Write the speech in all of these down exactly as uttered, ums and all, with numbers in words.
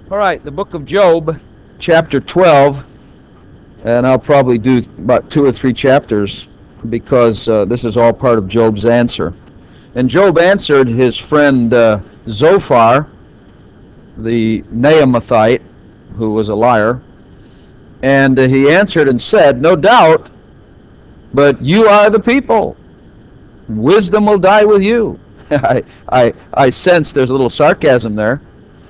All right, the book of Job, chapter twelve, and I'll probably do about two or three chapters because uh, this is all part of Job's answer. And Job answered his friend uh, Zophar, the Naamathite, who was a liar, and uh, he answered and said, "No doubt, but you are the people. Wisdom will die with you." I, I, I sense there's a little sarcasm there.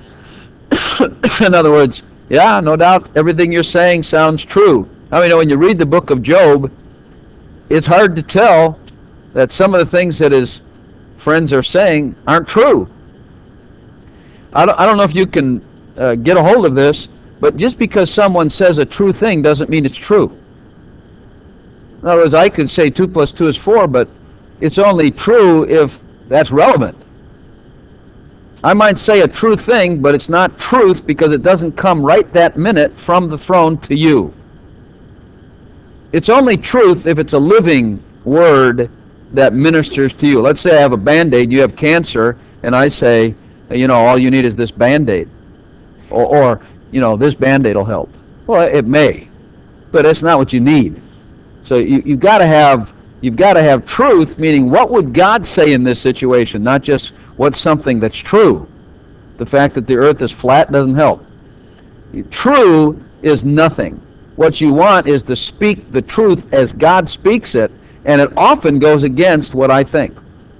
In other words, yeah, no doubt everything you're saying sounds true. I mean, when you read the book of Job, it's hard to tell that some of the things that his friends are saying aren't true. I don't, I don't know if you can uh, get a hold of this, but just because someone says a true thing doesn't mean it's true. In other words, I could say two plus two is four, but it's only true if that's relevant. I might say a true thing, but it's not truth because it doesn't come right that minute from the throne to you. It's only truth if it's a living word that ministers to you. Let's say I have a Band-Aid, you have cancer, and I say, you know, all you need is this Band-Aid. Or, or you know, this Band-Aid will help. Well, it may, but it's not what you need. So you, you've got to have you've got to have truth, meaning what would God say in this situation, not just what's something that's true. The fact that the earth is flat doesn't help. True is nothing. What you want is to speak the truth as God speaks it, and it often goes against what I think.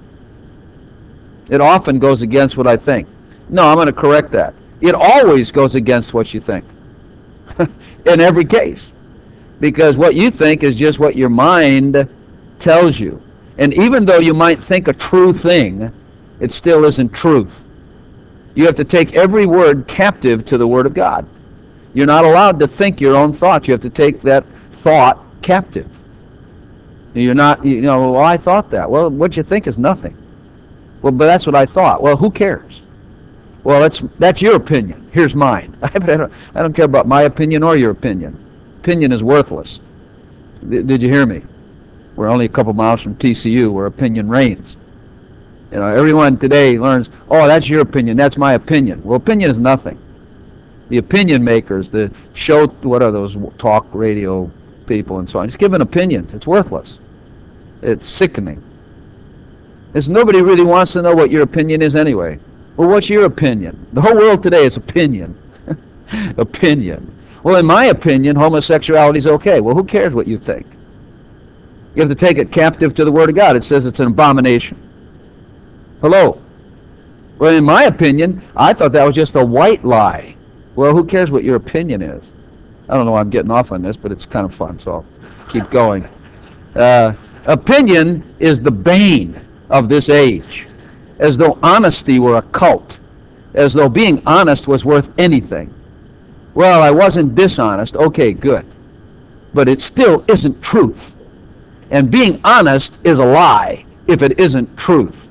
It often goes against what I think. No, I'm going to correct that. It always goes against what you think. In every case. Because what you think is just what your mind tells you. And even though you might think a true thing, it still isn't truth. You have to take every word captive to the Word of God. You're not allowed to think your own thoughts. You have to take that thought captive. You're not, you know, well, I thought that. Well, what you think is nothing. Well, but that's what I thought. Well, who cares? Well, that's that's your opinion. Here's mine. I don't, I don't care about my opinion or your opinion. Opinion is worthless. Did you hear me? We're only a couple miles from T C U where opinion reigns. You know, everyone today learns, oh, that's your opinion, that's my opinion. Well, opinion is nothing. The opinion makers, the show, what are those talk radio people and so on, just give an opinion. It's worthless. It's sickening. It's nobody really wants to know what your opinion is anyway. Well, what's your opinion? The whole world today is opinion. Opinion. Well, in my opinion, homosexuality is okay. Well, who cares what you think? You have to take it captive to the Word of God. It says it's an abomination. Hello? Well, in my opinion, I thought that was just a white lie. Well, who cares what your opinion is? I don't know why I'm getting off on this, but it's kind of fun, so I'll keep going. Uh, opinion is the bane of this age, as though honesty were a cult, as though being honest was worth anything. Well, I wasn't dishonest. Okay, good. But it still isn't truth. And being honest is a lie if it isn't truth.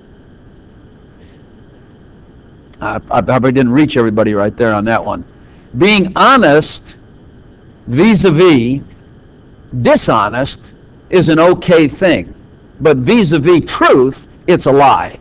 I, I probably didn't reach everybody right there on that one. Being honest vis-a-vis dishonest is an okay thing. But vis-a-vis truth, it's a lie.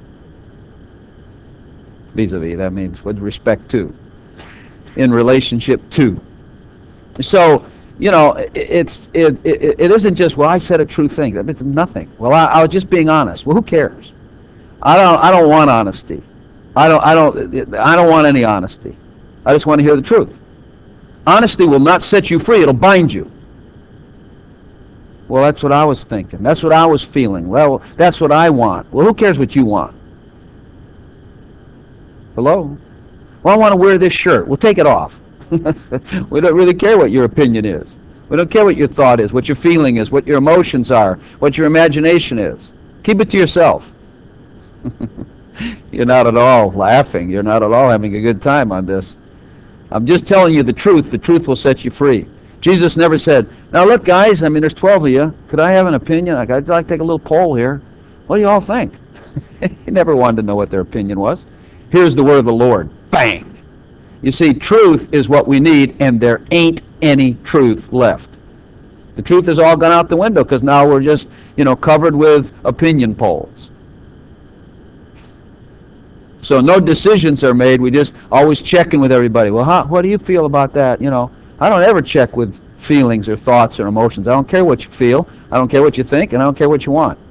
Vis-a-vis, that means with respect to. In relationship to. So, you know, it's it, it, it isn't just, well, I said a true thing. That means nothing. Well, I, I was just being honest. Well, who cares? I don't I don't want honesty. I don't I don't I don't want any honesty. I just want to hear the truth. Honesty will not set you free. It'll bind you. Well, that's what I was thinking. That's what I was feeling. Well, that's what I want. Well, who cares what you want? Hello? Well, I want to wear this shirt. Well, take it off. We don't really care what your opinion is. We don't care what your thought is, what your feeling is, what your emotions are, what your imagination is. Keep it to yourself. You're not at all laughing. You're not at all having a good time on this. I'm just telling you the truth. The truth will set you free. Jesus never said, now look, guys, I mean, there's twelve of you. Could I have an opinion? I'd like to take a little poll here. What do you all think? He never wanted to know what their opinion was. Here's the word of the Lord. Bang! You see, truth is what we need, and there ain't any truth left. The truth has all gone out the window because now we're just, you know, covered with opinion polls. So no decisions are made. We just always check in with everybody. Well, how, what do you feel about that? You know, I don't ever check with feelings or thoughts or emotions. I don't care what you feel. I don't care what you think, and I don't care what you want.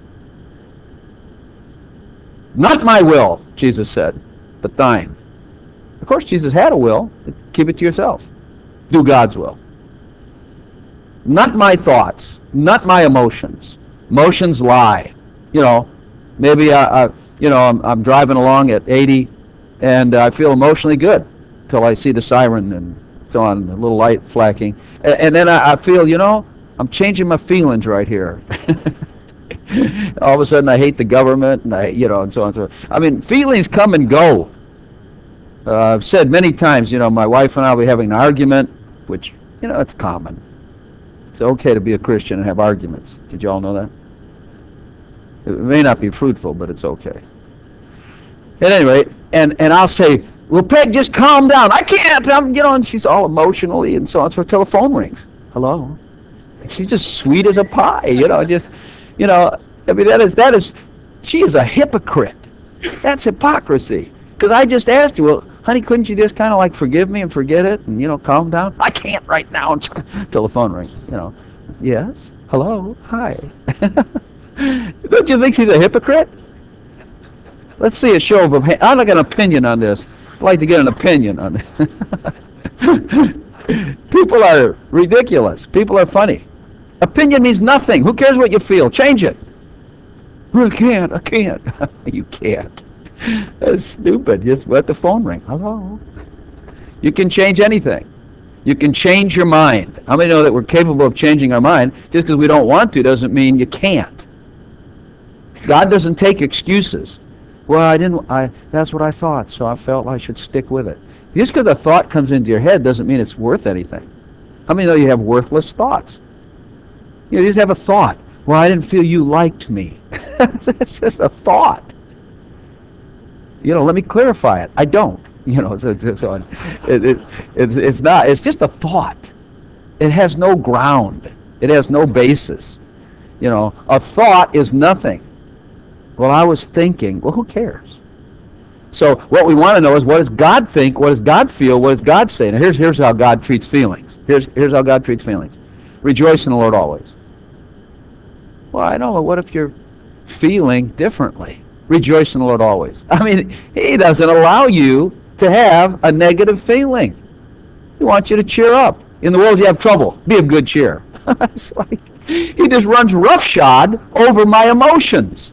Not my will, Jesus said, but thine. Of course, Jesus had a will. Keep it to yourself. Do God's will. Not my thoughts. Not my emotions. Emotions lie. You know, maybe I, I you know, I'm, I'm driving along at eighty, and I feel emotionally good till I see the siren and so on, the little light flacking, and, and then I, I feel, you know, I'm changing my feelings right here. All of a sudden, I hate the government, and I, you know, and so on and so on. I mean, feelings come and go. Uh, I've said many times, you know, my wife and I will be having an argument, which, you know, it's common. It's okay to be a Christian and have arguments. Did you all know that? It may not be fruitful, but it's okay. At any rate, and, and I'll say, well, Peg, just calm down. I can't. I'm, you know, and she's all emotionally and so on. So her telephone rings. Hello. She's just sweet as a pie, you know, just, you know, I mean, that is, that is, she is a hypocrite. That's hypocrisy. Because I just asked you, well, honey, couldn't you just kind of like forgive me and forget it and, you know, calm down? I can't right now until the phone rings, you know. Yes? Hello? Hi. Don't you think she's a hypocrite? Let's see a show of a hand. I'd like an opinion on this. I'd like to get an opinion on this. People are ridiculous. People are funny. Opinion means nothing. Who cares what you feel? Change it. I can't. I can't. You can't. That's stupid. Just let the phone ring. Hello. You can change anything. You can change your mind. How many know that we're capable of changing our mind? Just because we don't want to doesn't mean you can't. God doesn't take excuses. Well, I didn't. I that's what I thought, so I felt I should stick with it. Just because a thought comes into your head doesn't mean it's worth anything. How many know you have worthless thoughts? You know, you just have a thought. Well, I didn't feel you liked me. It's just a thought. You know, let me clarify it. I don't. You know, so, so it, it, it's, it's not. It's just a thought. It has no ground. It has no basis. You know, a thought is nothing. Well, I was thinking. Well, who cares? So what we want to know is, what does God think? What does God feel? What does God say? Now, here's here's how God treats feelings. Here's here's how God treats feelings. Rejoice in the Lord always. Well, I know. What if you're feeling differently? Rejoice in the Lord always. I mean, He doesn't allow you to have a negative feeling. He wants you to cheer up. In the world you have trouble. Be of good cheer. It's like He just runs roughshod over my emotions.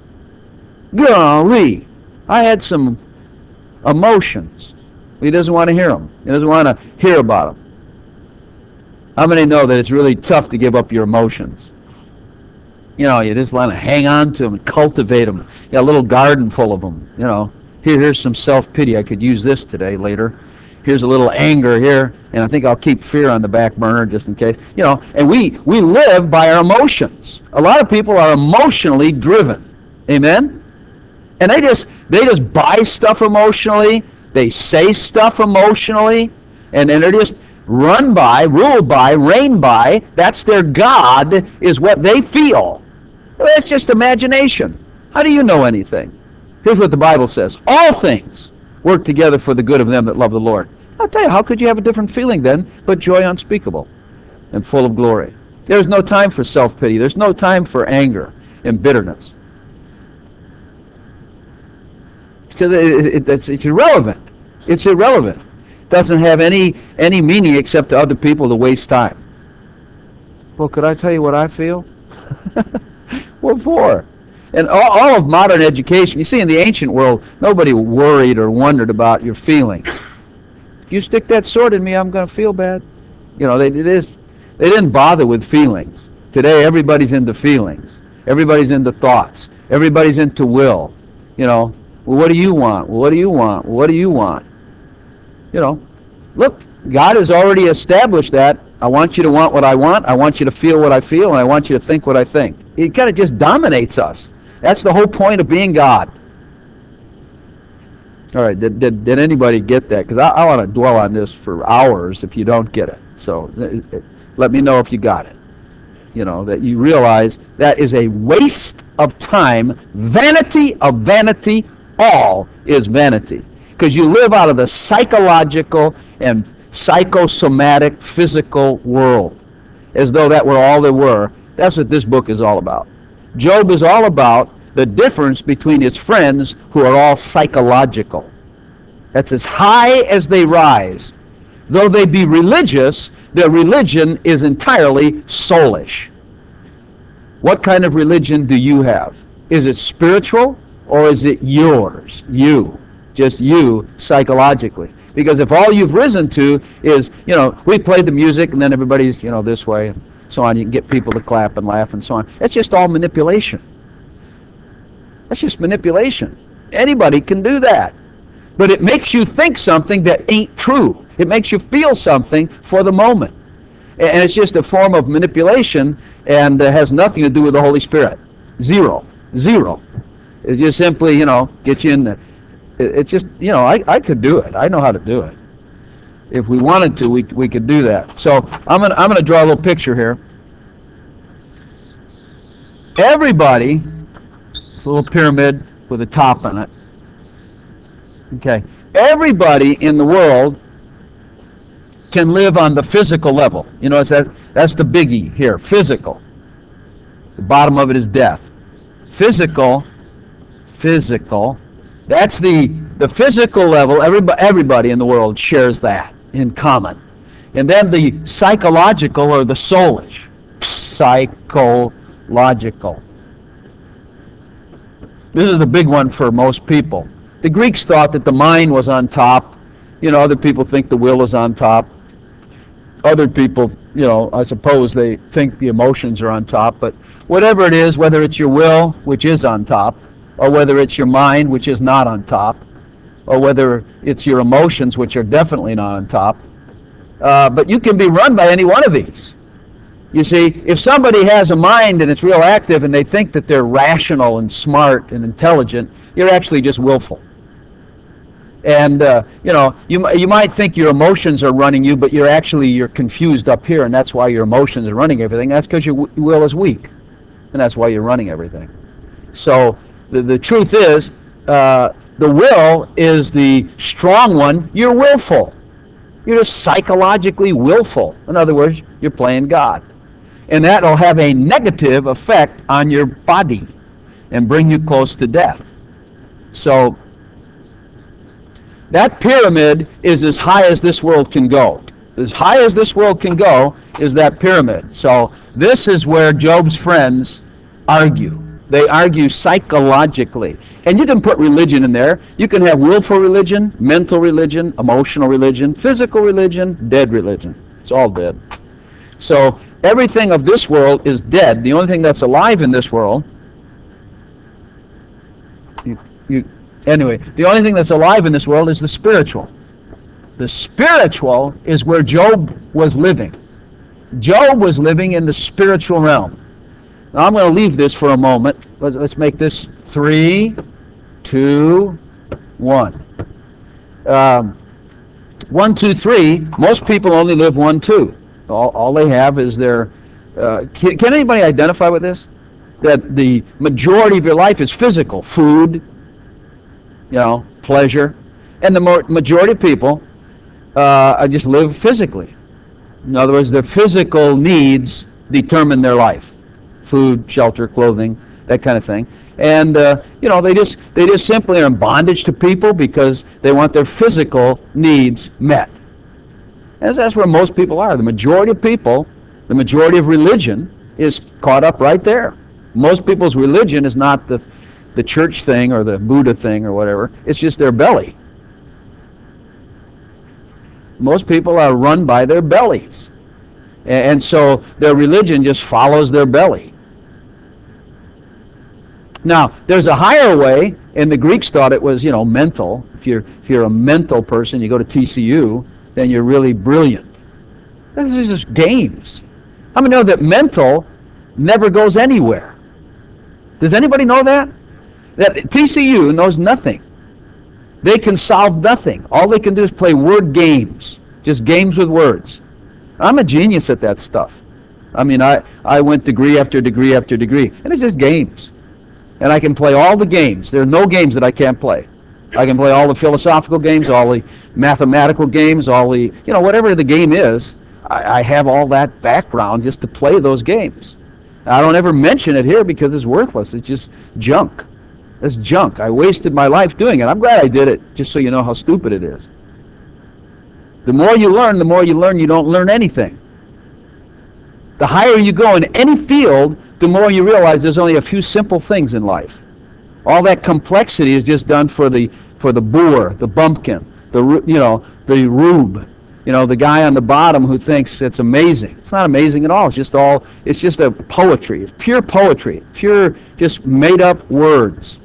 Golly, I had some emotions. He doesn't want to hear them. He doesn't want to hear about them. How many know that it's really tough to give up your emotions? You know, you just want to hang on to them and cultivate them. You got a little garden full of them. You know, here, here's some self-pity. I could use this today, later. Here's a little anger here, and I think I'll keep fear on the back burner just in case. You know, and we, we live by our emotions. A lot of people are emotionally driven. Amen? And they just they just buy stuff emotionally. They say stuff emotionally, and, and they're just run by, ruled by, reigned by. That's their God, is what they feel. Well, that's just imagination. How do you know anything? Here's what the Bible says. All things work together for the good of them that love the Lord. I'll tell you, how could you have a different feeling then but joy unspeakable and full of glory? There's no time for self-pity. There's no time for anger and bitterness. Because it, it, it's, it's irrelevant. It's irrelevant. It doesn't have any, any meaning except to other people to waste time. Well, could I tell you what I feel? What for? And all, all of modern education, you see, in the ancient world, nobody worried or wondered about your feelings. If you stick that sword in me, I'm going to feel bad. You know, they, it is, they didn't bother with feelings. Today, everybody's into feelings. Everybody's into thoughts. Everybody's into will. You know, well, what do you want? Well, what do you want? Well, what do you want? You know, look, God has already established that. I want you to want what I want. I want you to feel what I feel. And I want you to think what I think. It kind of just dominates us. That's the whole point of being God. All right, did, did, did anybody get that? Because I, I want to dwell on this for hours if you don't get it. So let me know if you got it. You know, that you realize that is a waste of time. Vanity of vanity. All is vanity. because you live out of the psychological and psychosomatic physical world, as though that were all there were. That's what this book is all about. Job is all about the difference between his friends who are all psychological. That's as high as they rise. Though they be religious, their religion is entirely soulish. What kind of religion do you have? Is it spiritual or is it yours? You. Just you psychologically. Because if all you've risen to is, you know, we play the music and then everybody's, you know, this way and so on. You can get people to clap and laugh and so on. It's just all manipulation. That's just manipulation. Anybody can do that. But it makes you think something that ain't true. It makes you feel something for the moment. And it's just a form of manipulation and uh, has nothing to do with the Holy Spirit. Zero. Zero. It just simply, you know, gets you in the... It, it's just, you know, I, I could do it. I know how to do it. If we wanted to, we we could do that. So I'm gonna I'm gonna draw a little picture here. Everybody, it's a little pyramid with a top on it. Okay, everybody in the world can live on the physical level. You know, it's that that's the biggie here. Physical. The bottom of it is death. Physical, physical. That's the the physical level. Everybody everybody in the world shares that in common. And then the psychological or the soulish. Psychological. This is the big one for most people. The Greeks thought that the mind was on top. You know, other people think the will is on top. Other people, you know, I suppose they think the emotions are on top. But whatever it is, whether it's your will, which is on top, or whether it's your mind, which is not on top, or whether it's your emotions, which are definitely not on top. Uh, but you can be run by any one of these. You see, if somebody has a mind and it's real active and they think that they're rational and smart and intelligent, you're actually just willful. And, uh, you know, you, you might think your emotions are running you, but you're actually, you're confused up here, and that's why your emotions are running everything. That's because your w- will is weak, and that's why you're running everything. So the, the truth is, uh, the will is the strong one. You're willful. You're just psychologically willful. In other words, you're playing God. And that will have a negative effect on your body and bring you close to death. So that pyramid is as high as this world can go. As high as this world can go is that pyramid. So this is where Job's friends argue. They argue psychologically. And you can put religion in there. You can have willful religion, mental religion, emotional religion, physical religion, dead religion. It's all dead. So everything of this world is dead. The only thing that's alive in this world, you, you, anyway, the only thing that's alive in this world is the spiritual. The spiritual is where Job was living. Job was living in the spiritual realm. Now I'm going to leave this for a moment. Let's, let's make this three, two, one. Um, one, two, three. Most people only live one, two. All, all they have is their... Uh, can, can anybody identify with this? That the majority of your life is physical. Food, you know, pleasure. And the more, majority of people uh, just live physically. In other words, their physical needs determine their life. Food, shelter, clothing, that kind of thing. And, uh, you know, they just they just simply are in bondage to people because they want their physical needs met. And that's where most people are. The majority of people, the majority of religion is caught up right there. Most people's religion is not the, the church thing or the Buddha thing or whatever. It's just their belly. Most people are run by their bellies. And so their religion just follows their belly. Now, there's a higher way, and the Greeks thought it was, you know, mental. If you're if you're a mental person, you go to T C U, then you're really brilliant. This is just games. How many know that mental never goes anywhere? Does anybody know that? That T C U knows nothing. They can solve nothing. All they can do is play word games, just games with words. I'm a genius at that stuff. I mean, I, I went degree after degree after degree, and it's just games. And I can play all the games. There are no games that I can't play. I can play all the philosophical games, all the mathematical games, all the, you know, whatever the game is. I, I have all that background just to play those games. I don't ever mention it here because it's worthless. It's just junk. It's junk. I wasted my life doing it. I'm glad I did it, just so you know how stupid it is. The more you learn, the more you learn you don't learn anything. The higher you go in any field, the more you realize there's only a few simple things in life. All that complexity is just done for the for the boor, the bumpkin, the you know the rube, you know the guy on the bottom who thinks it's amazing. It's not amazing at all. It's just all. It's just a poetry. It's pure poetry. Pure, just made up words.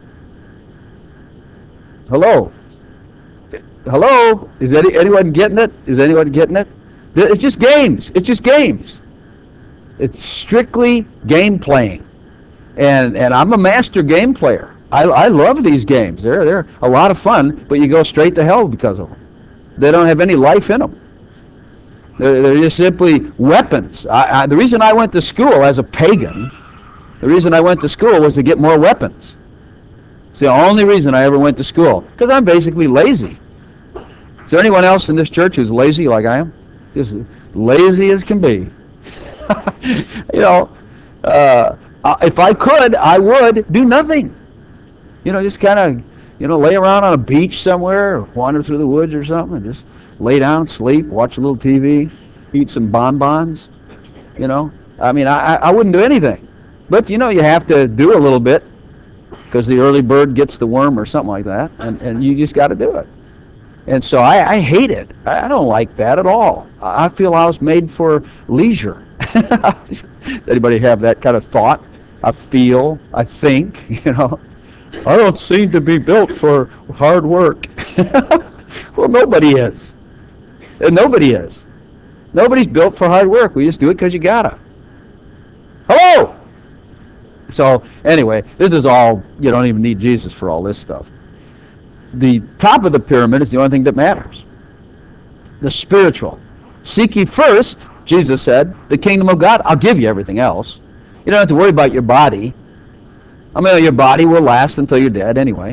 Hello. Hello. Is any, anyone getting it? Is anyone getting it? It's just games. It's just games. It's strictly game playing, and and I'm a master game player. I, I love these games. They're they're a lot of fun, but you go straight to hell because of them. They don't have any life in them. They're, they're just simply weapons. I, I, the reason I went to school as a pagan, the reason I went to school was to get more weapons. It's the only reason I ever went to school, because I'm basically lazy. Is there anyone else in this church who's lazy like I am? Just lazy as can be. you know, uh, if I could, I would do nothing. You know, just kind of, you know, lay around on a beach somewhere, or wander through the woods or something, and just lay down, sleep, watch a little T V, eat some bonbons. You know, I mean, I, I wouldn't do anything. But, you know, you have to do a little bit, because the early bird gets the worm or something like that, and, and you just got to do it. And so I, I hate it. I don't like that at all. I feel I was made for leisure. Does anybody have that kind of thought? I feel, I think, you know. I don't seem to be built for hard work. Well, nobody is. And nobody is. Nobody's built for hard work. We just do it because you gotta. Hello! So, anyway, this is all, you don't even need Jesus for all this stuff. The top of the pyramid is the only thing that matters. The spiritual. Seek ye first, Jesus said, the kingdom of God. I'll give you everything else. You don't have to worry about your body. I mean, your body will last until you're dead anyway.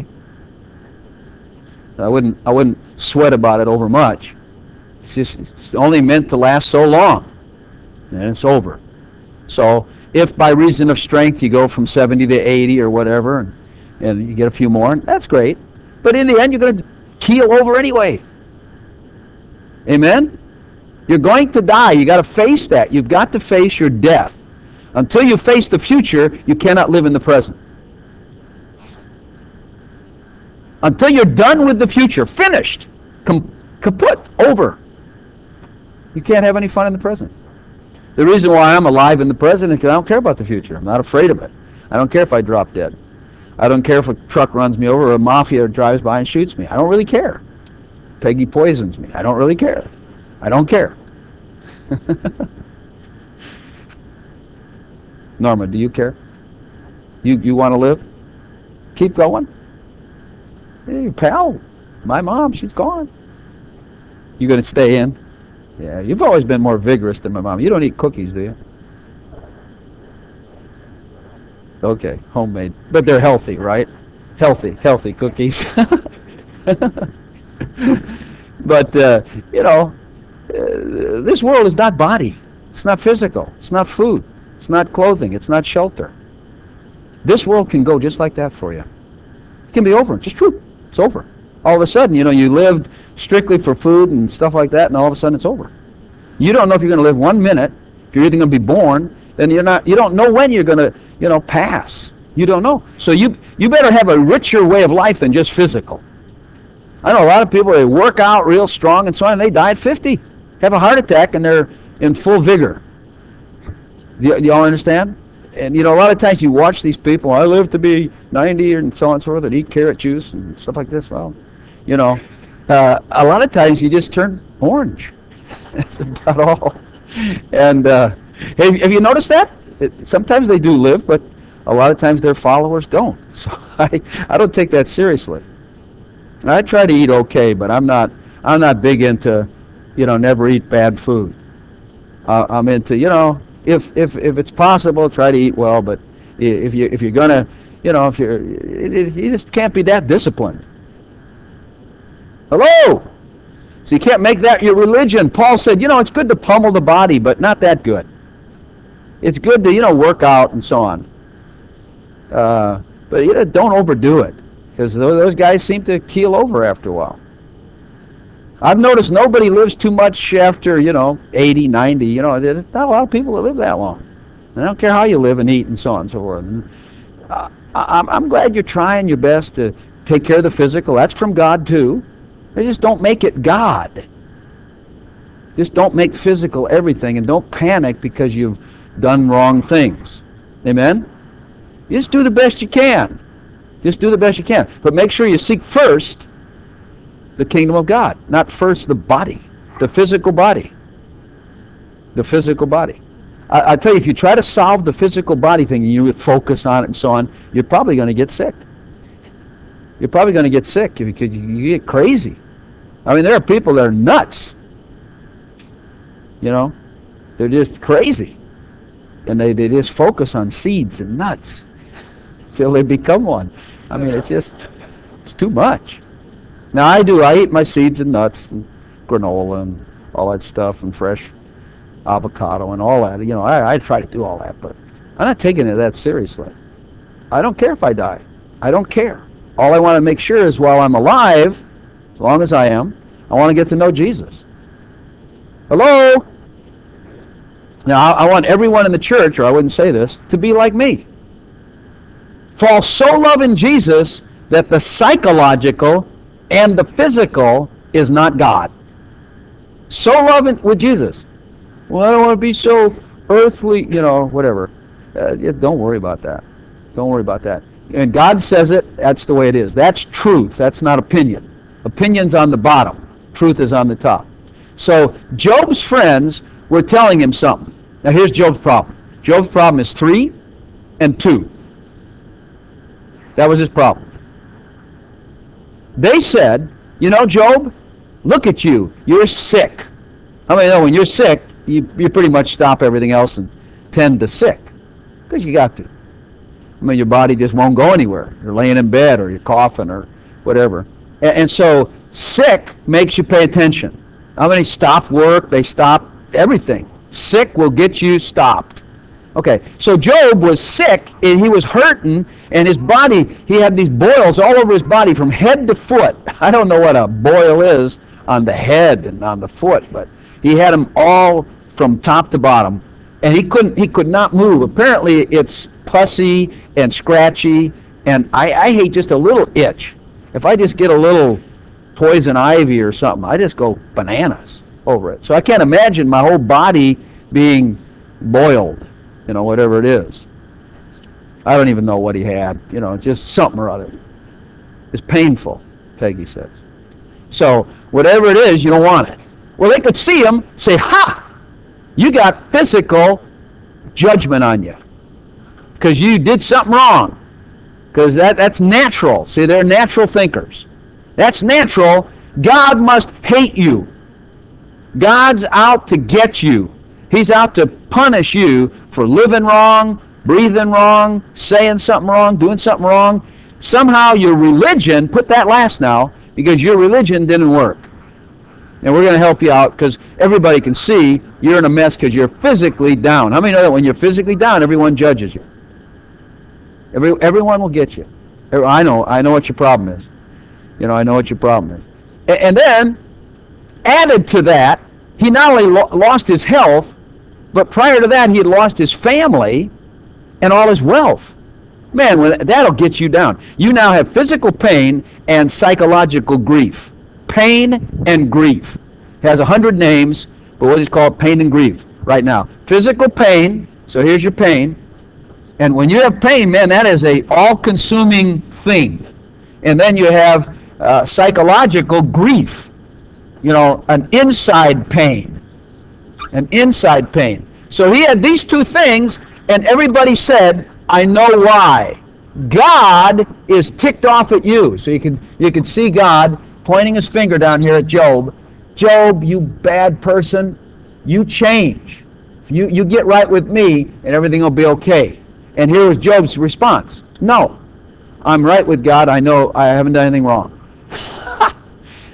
So I wouldn't, I wouldn't sweat about it over much. It's just it's only meant to last so long, and it's over. So if by reason of strength you go from seventy to eighty or whatever, and, and you get a few more, that's great. But in the end, you're going to keel over anyway. Amen? You're going to die. You got to face that. You've got to face your death. Until you face the future, you cannot live in the present. Until you're done with the future, finished, com- kaput, over, you can't have any fun in the present. The reason why I'm alive in the present is because I don't care about the future. I'm not afraid of it. I don't care if I drop dead. I don't care if a truck runs me over or a mafia drives by and shoots me. I don't really care. Peggy poisons me. I don't really care. I don't care. Norma, do you care? You you want to live? Keep going. Hey, pal, my mom, she's gone. You going to stay in? Yeah, you've always been more vigorous than my mom. You don't eat cookies, do you? Okay, homemade. But they're healthy, right? Healthy, healthy cookies. But, uh, you know, uh, this world is not body. It's not physical. It's not food. It's not clothing. It's not shelter. This world can go just like that for you. It can be over. Just whoop, it's over. All of a sudden, you know, you lived strictly for food and stuff like that, and all of a sudden it's over. You don't know if you're going to live one minute. If you're either going to be born, then you're not. You don't know when you're going to, you know, pass. You don't know. So you you better have a richer way of life than just physical. I know a lot of people, they work out real strong and so on, and they die at fifty. Have a heart attack, and they're in full vigor. Do, y- do y'all understand? And, you know, a lot of times you watch these people, I live to be ninety and so on and so forth, and eat carrot juice and stuff like this. Well, you know, uh, a lot of times you just turn orange. That's about all. And uh, have, have you noticed that? It, sometimes they do live, but a lot of times their followers don't. So I, I don't take that seriously. And I try to eat okay, but I'm not I'm not big into, you know, never eat bad food. Uh, I'm into, you know, if if if it's possible, try to eat well. But if you if you're gonna, you know, if you're, it, it, you just can't be that disciplined. Hello? So you can't make that your religion. Paul said, you know, it's good to pummel the body, but not that good. It's good to, you know, work out and so on. Uh, but you know, don't overdo it, because those guys seem to keel over after a while. I've noticed nobody lives too much after, you know, eighty, ninety. You know, there's not a lot of people that live that long. And I don't care how you live and eat and so on and so forth. And, uh, I'm, I'm glad you're trying your best to take care of the physical. That's from God too. They just don't make it God. Just don't make physical everything, and don't panic because you've done wrong things. Amen? You just do the best you can. Just do the best you can. But make sure you seek first the kingdom of God, not first the body, the physical body. The physical body. I, I tell you, if you try to solve the physical body thing and you focus on it and so on, you're probably going to get sick. You're probably going to get sick because you, you get crazy. I mean, there are people that are nuts. You know, they're just crazy. And they, they just focus on seeds and nuts till they become one. I mean, it's just, it's too much. Now, I do. I eat my seeds and nuts and granola and all that stuff and fresh avocado and all that. You know, I, I try to do all that, but I'm not taking it that seriously. I don't care if I die. I don't care. All I want to make sure is while I'm alive, as long as I am, I want to get to know Jesus. Hello? Now, I, I want everyone in the church, or I wouldn't say this, to be like me. Fall so loving Jesus that the psychological and the physical is not God. So loving with Jesus. Well, I don't want to be so earthly, you know, whatever. Uh, don't worry about that. Don't worry about that. And God says it, that's the way it is. That's truth. That's not opinion. Opinion's on the bottom. Truth is on the top. So Job's friends were telling him something. Now here's Job's problem. Job's problem is three and two. That was his problem. They said, you know, Job, look at you. You're sick. I mean, you know, when you're sick, you, you pretty much stop everything else and tend to sick. Because you got to. I mean, your body just won't go anywhere. You're laying in bed or you're coughing or whatever. And, and so sick makes you pay attention. How many stop work? They stop everything. Sick will get you stopped. Okay, so Job was sick and he was hurting, and his body, he had these boils all over his body from head to foot. I don't know what a boil is on the head and on the foot, but he had them all from top to bottom, and he couldn't, he could not move. Apparently it's pussy and scratchy, and I, I hate just a little itch. If I just get a little poison ivy or something, I just go bananas over it. So I can't imagine my whole body being boiled. You know, whatever it is. I don't even know what he had. You know, just something or other. It's painful, Peggy says. So, whatever it is, you don't want it. Well, they could see him, say, ha! You got physical judgment on you. Because you did something wrong. Because that, that's natural. See, they're natural thinkers. That's natural. God must hate you. God's out to get you. He's out to punish you for living wrong, breathing wrong, saying something wrong, doing something wrong. Somehow your religion, put that last now, because your religion didn't work. And we're going to help you out because everybody can see you're in a mess because you're physically down. How many know that when you're physically down, everyone judges you? Every, everyone will get you. I know, I know what your problem is. You know, I know what your problem is. And, and then, added to that, he not only lo- lost his health, but prior to that, he had lost his family and all his wealth. Man, when, that'll get you down. You now have physical pain and psychological grief. Pain and grief. It has a hundred names, but we'll just call it pain and grief right now. Physical pain, so here's your pain. And when you have pain, man, that is a all-consuming thing. And then you have uh, psychological grief. You know, an inside pain. An inside pain. So he had these two things, and everybody said, I know why. God is ticked off at you. So you can you can see God pointing his finger down here at Job. Job, you bad person, you change. You, you get right with me, and everything will be okay. And here was Job's response. No, I'm right with God. I know I haven't done anything wrong.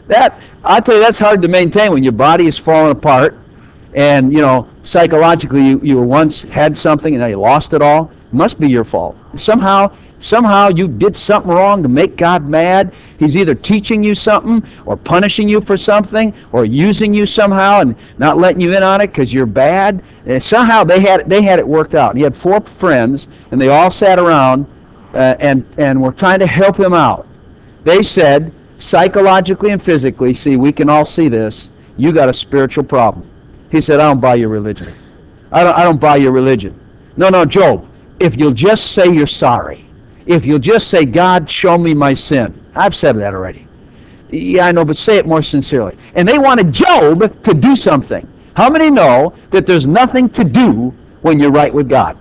That, I tell you, that's hard to maintain when your body is falling apart, and you know psychologically you, you once had something and now you lost it all. It must be your fault. Somehow, somehow you did something wrong to make God mad. He's either teaching you something or punishing you for something or using you somehow and not letting you in on it because you're bad. And somehow they had they had it worked out. And he had four friends, and they all sat around uh, and and were trying to help him out. They said, psychologically and physically, see, we can all see this, you got a spiritual problem. He said, I don't buy your religion. I don't, I don't buy your religion. No, no, Job, if you'll just say you're sorry, if you'll just say, God, show me my sin. I've said that already. Yeah, I know, but say it more sincerely. And they wanted Job to do something. How many know that there's nothing to do when you're right with God?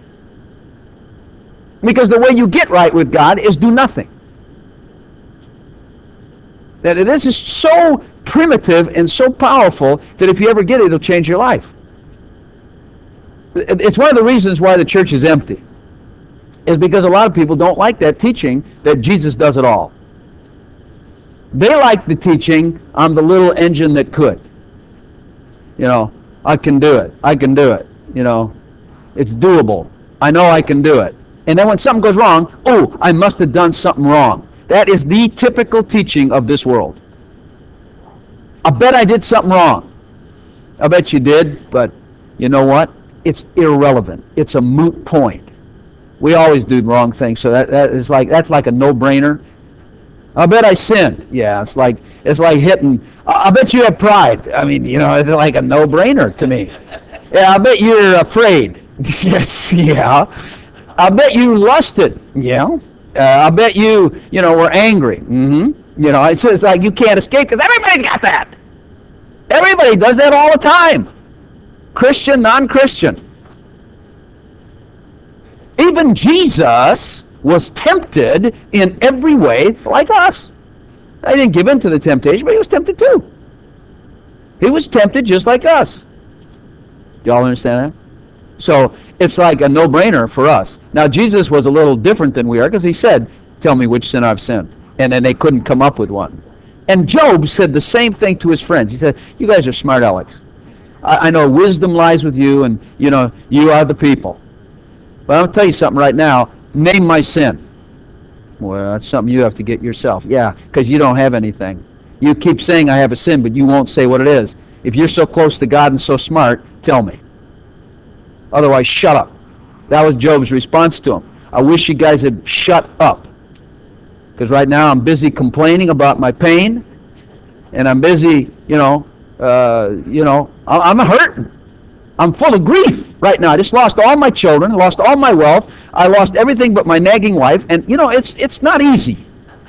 Because the way you get right with God is do nothing. That this is so primitive and so powerful that if you ever get it, it'll change your life. It's one of the reasons why the church is empty, is because a lot of people don't like that teaching that Jesus does it all. They like the teaching, I'm the little engine that could. You know, I can do it. I can do it. You know, it's doable. I know I can do it. And then when something goes wrong, oh, I must have done something wrong. That is the typical teaching of this world. I bet I did something wrong. I bet you did, but you know what? It's irrelevant. It's a moot point. We always do wrong things, so that, that is like that's like a no-brainer. I bet I sinned. Yeah, it's like it's like hitting. I bet you have pride. I mean, you know, it's like a no-brainer to me. Yeah, I bet you're afraid. Yes, yeah. I bet you lusted. Yeah. Uh, I bet you, you know, were angry. Mm-hmm. You know, it's, it's like you can't escape because everybody's got that. Everybody does that all the time. Christian, non-Christian. Even Jesus was tempted in every way like us. I didn't give in to the temptation, but he was tempted too. He was tempted just like us. Do y'all understand that? So it's like a no-brainer for us. Now Jesus was a little different than we are because he said, tell me which sin I've sinned. And then they couldn't come up with one. And Job said the same thing to his friends. He said, you guys are smart Alex. I, I know wisdom lies with you and, you know, you are the people. But I'm going to tell you something right now. Name my sin. Well, that's something you have to get yourself. Yeah, because you don't have anything. You keep saying I have a sin, but you won't say what it is. If you're so close to God and so smart, tell me. Otherwise, shut up. That was Job's response to him. I wish you guys had shut up. Because right now I'm busy complaining about my pain, and I'm busy, you know, uh, you know, I'm hurting. I'm full of grief right now. I just lost all my children, lost all my wealth. I lost everything but my nagging wife, and you know, it's it's not easy.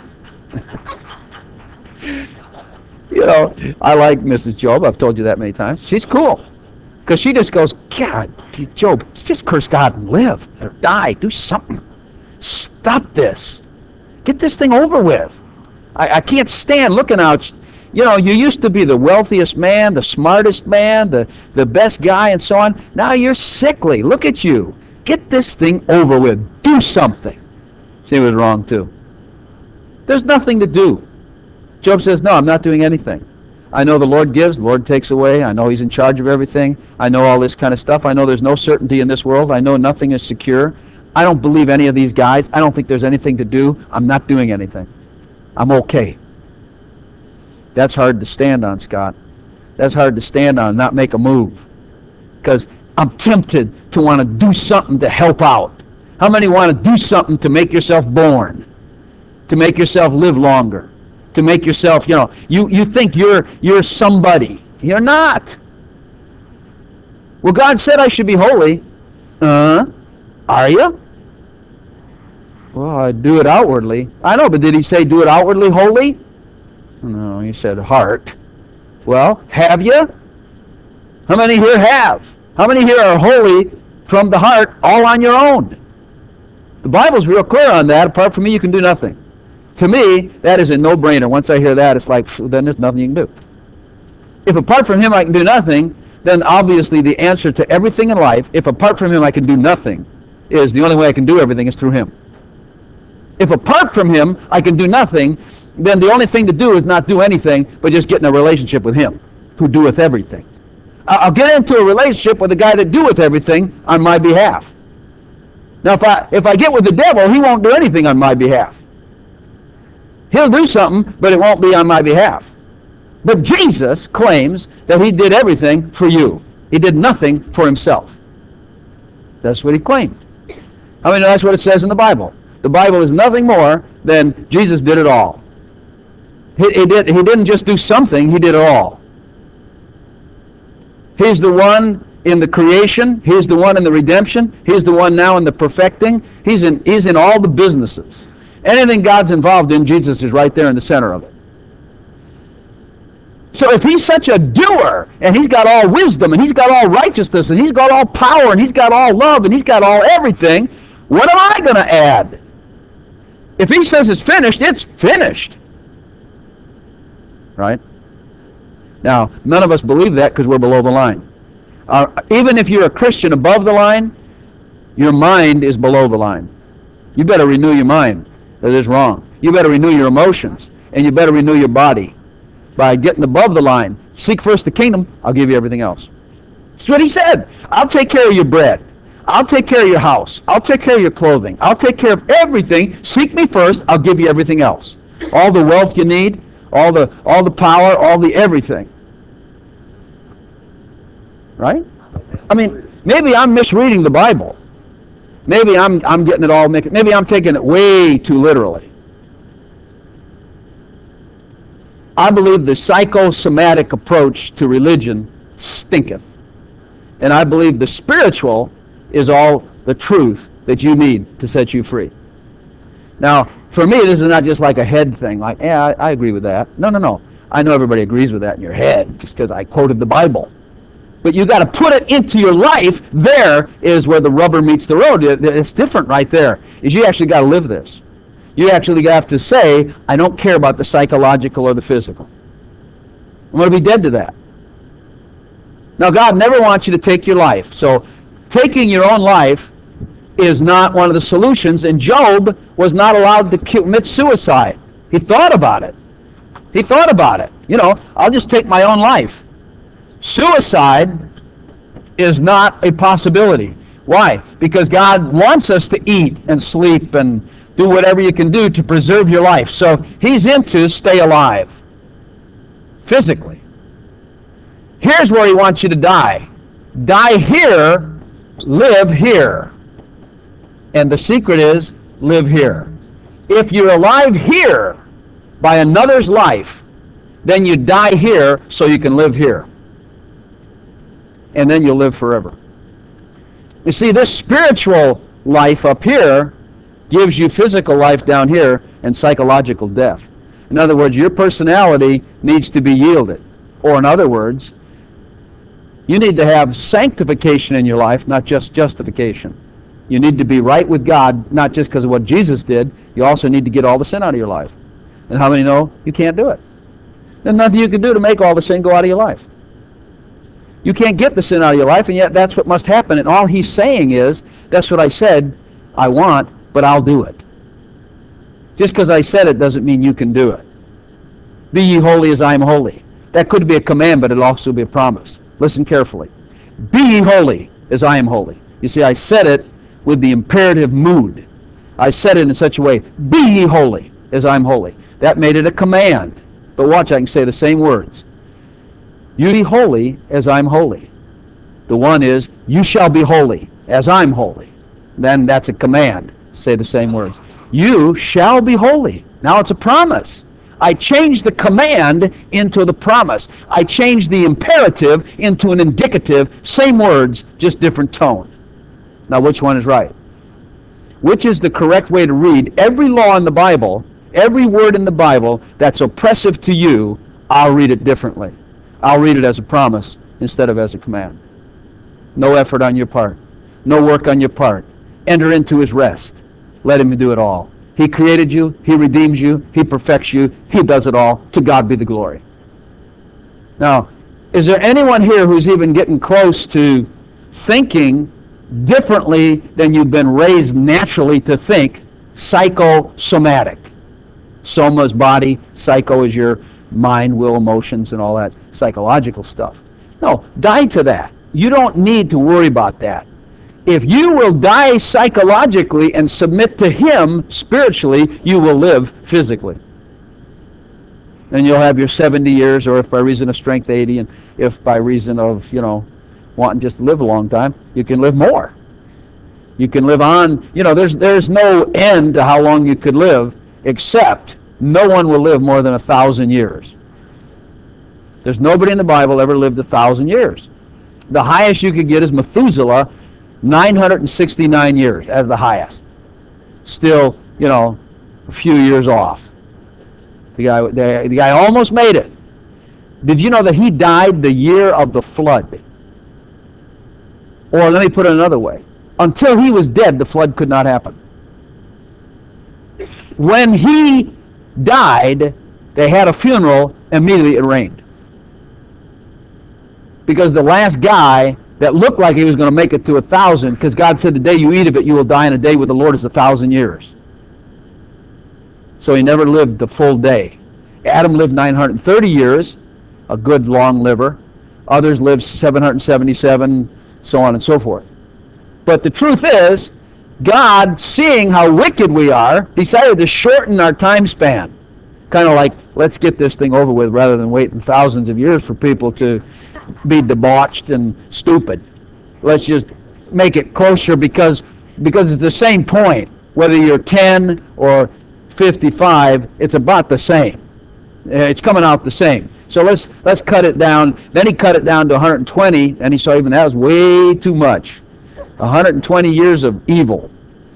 You know, I like Missus Job. I've told you that many times. She's cool. Because she just goes, God, Job, just curse God and live or die. Do something. Stop this. Get this thing over with. I, I can't stand looking out. You know, you used to be the wealthiest man, the smartest man, the, the best guy, and so on. Now you're sickly. Look at you. Get this thing over with. Do something. She was wrong, too. There's nothing to do. Job says, no, I'm not doing anything. I know the Lord gives, the Lord takes away. I know he's in charge of everything. I know all this kind of stuff. I know there's no certainty in this world. I know nothing is secure. I don't believe any of these guys. I don't think there's anything to do. I'm not doing anything. I'm okay. That's hard to stand on, Scott. That's hard to stand on and not make a move. Because I'm tempted to want to do something to help out. How many want to do something to make yourself born? To make yourself live longer? To make yourself, you know, you, you think you're you're somebody. You're not. Well, God said I should be holy. Uh, are you? Well, I do it outwardly. I know, but did he say do it outwardly holy? No, he said heart. Well, have you? How many here have? How many here are holy from the heart all on your own? The Bible's real clear on that. Apart from me, you can do nothing. To me, that is a no-brainer. Once I hear that, it's like, then there's nothing you can do. If apart from him I can do nothing, then obviously the answer to everything in life, if apart from him I can do nothing, is the only way I can do everything is through him. If apart from him I can do nothing, then the only thing to do is not do anything, but just get in a relationship with him, who doeth everything. I'll get into a relationship with the guy that doeth everything on my behalf. Now, if I, if I get with the devil, he won't do anything on my behalf. He'll do something, but it won't be on my behalf. But Jesus claims that he did everything for you. He did nothing for himself. That's what he claimed. I mean, that's what it says in the Bible. The Bible is nothing more than Jesus did it all. He, he, did, he didn't just do something, he did it all. He's the one in the creation. He's the one in the redemption. He's the one now in the perfecting. He's in, he's in all the businesses. Anything God's involved in, Jesus is right there in the center of it. So if he's such a doer, and he's got all wisdom, and he's got all righteousness, and he's got all power, and he's got all love, and he's got all everything, what am I going to add? If he says it's finished, it's finished. Right? Now, none of us believe that because we're below the line. Uh, even if you're a Christian above the line, your mind is below the line. You better renew your mind. That is wrong. You better renew your emotions, and you better renew your body by getting above the line. Seek first the kingdom, I'll give you everything else. That's what he said. I'll take care of your bread. I'll take care of your house. I'll take care of your clothing. I'll take care of everything. Seek me first, I'll give you everything else. All the wealth you need, all the all the power, all the everything. Right? I mean, maybe I'm misreading the Bible. Maybe I'm I'm getting it all, maybe I'm taking it way too literally. I believe the psychosomatic approach to religion stinketh. And I believe the spiritual is all the truth that you need to set you free. Now, for me, this is not just like a head thing, like, yeah, I, I agree with that. No, no, no. I know everybody agrees with that in your head just because I quoted the Bible. But you got to put it into your life. There is where the rubber meets the road. It's different right there. Is you actually got to live this. You actually have to say, I don't care about the psychological or the physical. I'm going to be dead to that. Now, God never wants you to take your life. So taking your own life is not one of the solutions. And Job was not allowed to commit suicide. He thought about it. He thought about it. You know, I'll just take my own life. Suicide is not a possibility. Why? Because God wants us to eat and sleep and do whatever you can do to preserve your life. So he's into stay alive. Physically. Here's where he wants you to die. Die here, live here. And the secret is, live here. If you're alive here by another's life, then you die here so you can live here. And then you'll live forever. You see, this spiritual life up here gives you physical life down here and psychological death. In other words, your personality needs to be yielded. Or in other words, you need to have sanctification in your life, not just justification. You need to be right with God, not just because of what Jesus did. You also need to get all the sin out of your life. And how many know you can't do it? There's nothing you can do to make all the sin go out of your life. You can't get the sin out of your life, and yet that's what must happen. And all he's saying is, that's what I said I want, but I'll do it. Just because I said it doesn't mean you can do it. Be ye holy as I am holy. That could be a command, but it'll also be a promise. Listen carefully. Be ye holy as I am holy. You see, I said it with the imperative mood. I said it in such a way, be ye holy as I am holy. That made it a command. But watch, I can say the same words. You be holy as I'm holy. The one is, you shall be holy as I'm holy. Then that's a command. Say the same words. You shall be holy. Now it's a promise. I changed the command into the promise. I changed the imperative into an indicative. Same words, just different tone. Now which one is right? Which is the correct way to read every law in the Bible, every word in the Bible that's oppressive to you, I'll read it differently. I'll read it as a promise instead of as a command. No effort on your part. No work on your part. Enter into his rest. Let him do it all. He created you. He redeems you. He perfects you. He does it all. To God be the glory. Now, is there anyone here who's even getting close to thinking differently than you've been raised naturally to think, psychosomatic? Soma is body, psycho is your mind, will, emotions, and all that psychological stuff. No, die to that. You don't need to worry about that. If you will die psychologically and submit to Him spiritually, you will live physically. And you'll have your seventy years, or if by reason of strength, eighty, and if by reason of, you know, wanting just to live a long time, you can live more. You can live on, you know, there's there's no end to how long you could live, except no one will live more than a thousand years. There's nobody in the Bible ever lived a thousand years. The highest you could get is Methuselah, nine hundred sixty-nine years as the highest. Still, you know, a few years off. The guy, the, the guy almost made it. Did you know that he died the year of the flood? Or let me put it another way. Until he was dead, the flood could not happen. When he died, they had a funeral, immediately it rained. Because the last guy that looked like he was going to make it to a thousand, because God said, the day you eat of it, you will die, and a day with the Lord is a thousand years. So he never lived the full day. Adam lived nine hundred thirty years, a good long liver. Others lived seven hundred seventy-seven, so on and so forth. But the truth is, God, seeing how wicked we are, decided to shorten our time span. Kind of like, let's get this thing over with rather than waiting thousands of years for people to be debauched and stupid. Let's just make it closer because because it's the same point. Whether you're ten or fifty-five, it's about the same. It's coming out the same. So let's let's cut it down. Then he cut it down to one hundred twenty, and he saw even that was way too much. one hundred twenty years of evil.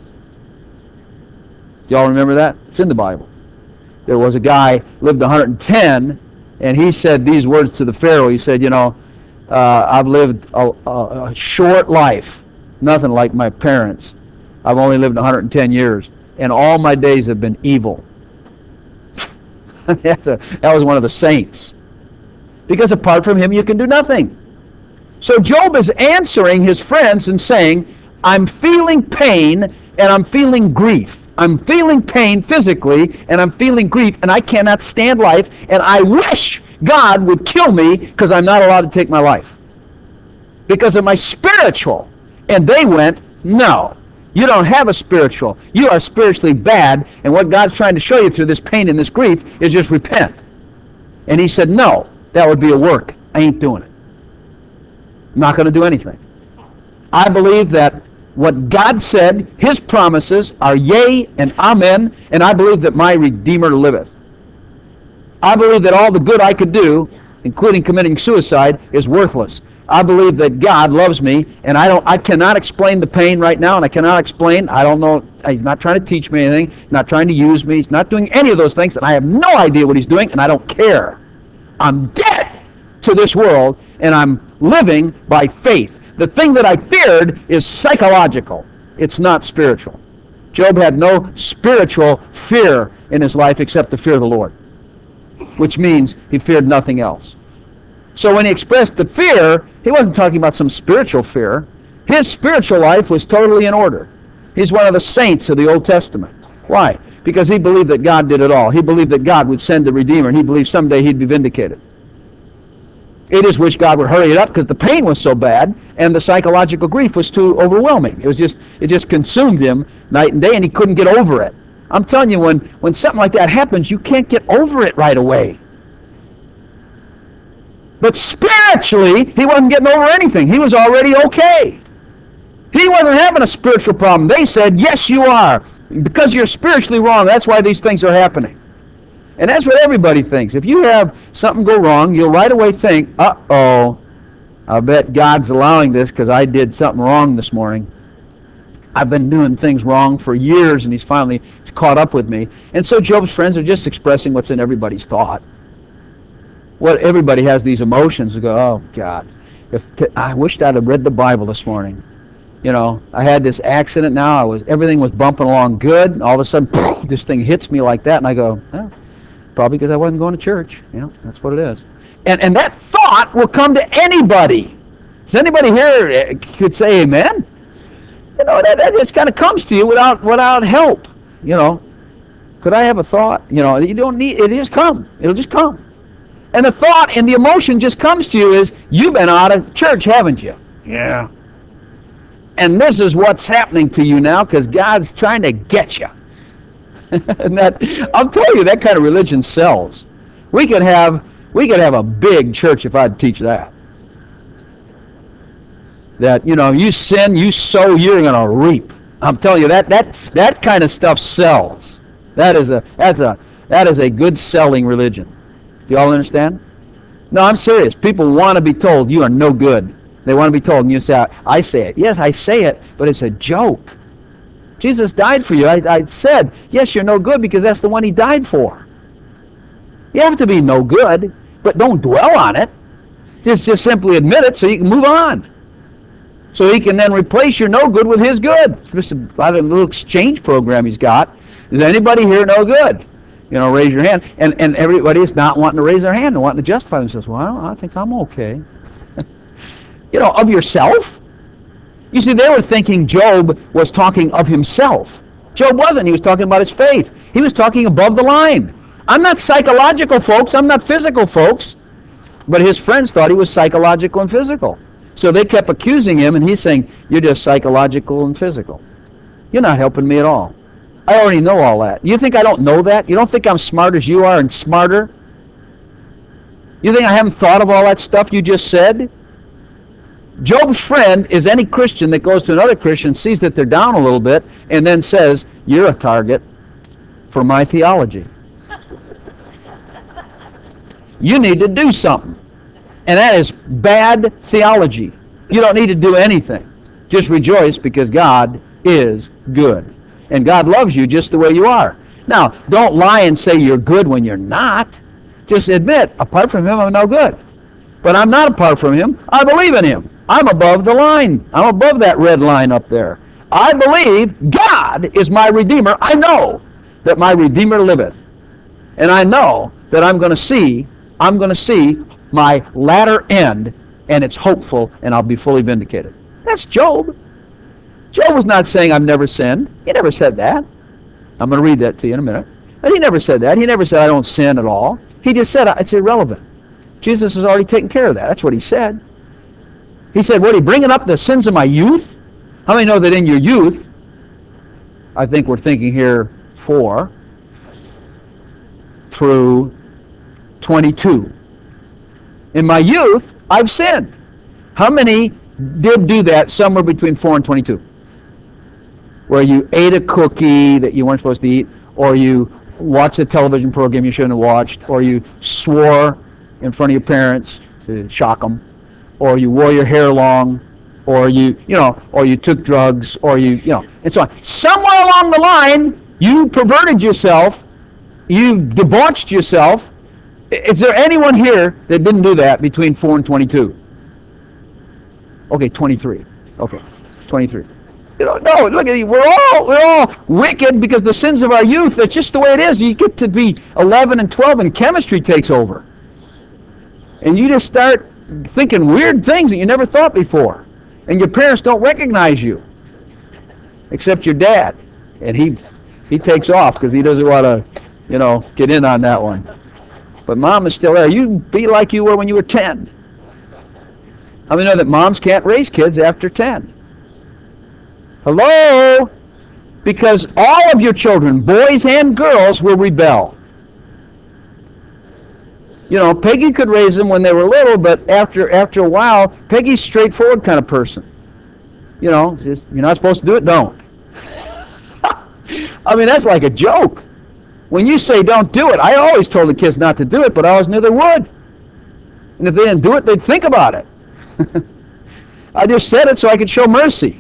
Y'all remember that? It's in the Bible. There was a guy lived one hundred ten, and he said these words to the Pharaoh. He said, you know, uh, I've lived a, a, a short life, nothing like my parents. I've only lived one hundred ten years, and all my days have been evil. That's a, that was one of the saints. Because apart from him, you can do nothing. So Job is answering his friends and saying, I'm feeling pain and I'm feeling grief. I'm feeling pain physically and I'm feeling grief, and I cannot stand life, and I wish God would kill me because I'm not allowed to take my life because of my spiritual. And they went, no, you don't have a spiritual. You are spiritually bad, and what God's trying to show you through this pain and this grief is just repent. And he said, no, that would be a work. I ain't doing it. I'm not going to do anything. I believe that what God said, His promises are yea and amen, and I believe that my Redeemer liveth. I believe that all the good I could do, including committing suicide, is worthless. I believe that God loves me, and I don't. I cannot explain the pain right now, and I cannot explain. I don't know. He's not trying to teach me anything. He's not trying to use me. He's not doing any of those things, and I have no idea what He's doing, and I don't care. I'm dead to this world, and I'm living by faith. The thing that I feared is psychological. It's not spiritual. Job had no spiritual fear in his life except the fear of the Lord, which means he feared nothing else. So when he expressed the fear, he wasn't talking about some spiritual fear. His spiritual life was totally in order. He's one of the saints of the Old Testament. Why? Because he believed that God did it all. He believed that God would send the Redeemer, and he believed someday he'd be vindicated. He just wished God would hurry it up because the pain was so bad and the psychological grief was too overwhelming. It was just it just consumed him night and day, and he couldn't get over it. I'm telling you, when, when something like that happens, you can't get over it right away. But spiritually, he wasn't getting over anything. He was already okay. He wasn't having a spiritual problem. They said, yes, you are. Because you're spiritually wrong, that's why these things are happening. And that's what everybody thinks. If you have something go wrong, you'll right away think, uh-oh, I bet God's allowing this because I did something wrong this morning. I've been doing things wrong for years, and he's finally caught up with me. And so Job's friends are just expressing what's in everybody's thought. What everybody has these emotions. They go, oh, God, if t- I wished I'd have read the Bible this morning. You know, I had this accident now. I was everything was bumping along good. And all of a sudden, poof, this thing hits me like that, and I go, oh, probably because I wasn't going to church. You know, that's what it is. And and that thought will come to anybody. Does anybody here could say amen? You know, that, that just kind of comes to you without without help. You know, Could I have a thought? You know, you don't need, it just come. It'll just come. And the thought and the emotion just comes to you is, you've been out of church, haven't you? Yeah. And this is what's happening to you now because God's trying to get you. And that, I'll tell you, that kind of religion sells. We could have, we could have a big church if I'd teach that. That, you know, you sin, you sow, you're going to reap. I'm telling you, that, that, that kind of stuff sells. That is a, that's a, that is a good selling religion. Do you all understand? No, I'm serious. People want to be told you are no good. They want to be told, and you say, I say it. Yes, I say it, but it's a joke. Jesus died for you. I, I said, yes, you're no good because that's the one he died for. You have to be no good, but don't dwell on it. Just, just simply admit it so you can move on. So he can then replace your no good with his good. It's a little exchange program he's got. Is anybody here no good? You know, raise your hand. And and everybody is not wanting to raise their hand and wanting to justify themselves. Well, I think I'm okay. You know, of yourself? You see, they were thinking Job was talking of himself. Job wasn't. He was talking about his faith. He was talking above the line. I'm not psychological, folks. I'm not physical, folks. But his friends thought he was psychological and physical. So they kept accusing him, and he's saying, you're just psychological and physical. You're not helping me at all. I already know all that. You think I don't know that? You don't think I'm smart as you are and smarter? You think I haven't thought of all that stuff you just said? Job's friend is any Christian that goes to another Christian, sees that they're down a little bit, and then says, you're a target for my theology. You need to do something. And that is bad theology. You don't need to do anything. Just rejoice because God is good. And God loves you just the way you are. Now, don't lie and say you're good when you're not. Just admit, apart from him, I'm no good. But I'm not apart from him. I believe in him. I'm above the line. I'm above that red line up there. I believe God is my Redeemer. I know that my Redeemer liveth. And I know that I'm going to see, I'm going to see my latter end, and it's hopeful, and I'll be fully vindicated. That's Job. Job was not saying, I've never sinned. He never said that. I'm going to read that to you in a minute. But he never said that. He never said, I don't sin at all. He just said, it's irrelevant. Jesus has already taken care of that. That's what he said. He said, what, are you bringing up the sins of my youth? How many know that in your youth, I think we're thinking here four through twenty-two. In my youth, I've sinned. How many did do that somewhere between four and twenty-two? Where you ate a cookie that you weren't supposed to eat, or you watched a television program you shouldn't have watched, or you swore in front of your parents to shock them, or you wore your hair long, or you, you know, or you took drugs, or you, you know, and so on. Somewhere along the line, you perverted yourself, you debauched yourself. Is there anyone here that didn't do that between four and twenty-two? Okay, twenty-three. Okay, twenty-three. You know, no, look at you. We're all we're all wicked because the sins of our youth. That's just the way it is. You get to be eleven and twelve, and chemistry takes over, and you just start thinking weird things that you never thought before, and your parents don't recognize you, except your dad, and he he takes off because he doesn't want to, you know, get in on that one. But mom is still there. You be like you were when you were ten. How many know that moms can't raise kids after ten? Hello? Because all of your children, boys and girls, will rebel. You know, Peggy could raise them when they were little, but after after a while, Peggy's a straightforward kind of person. You know, just, you're not supposed to do it, don't. I mean, that's like a joke. When you say don't do it, I always told the kids not to do it, but I always knew they would. And if they didn't do it, they'd think about it. I just said it so I could show mercy.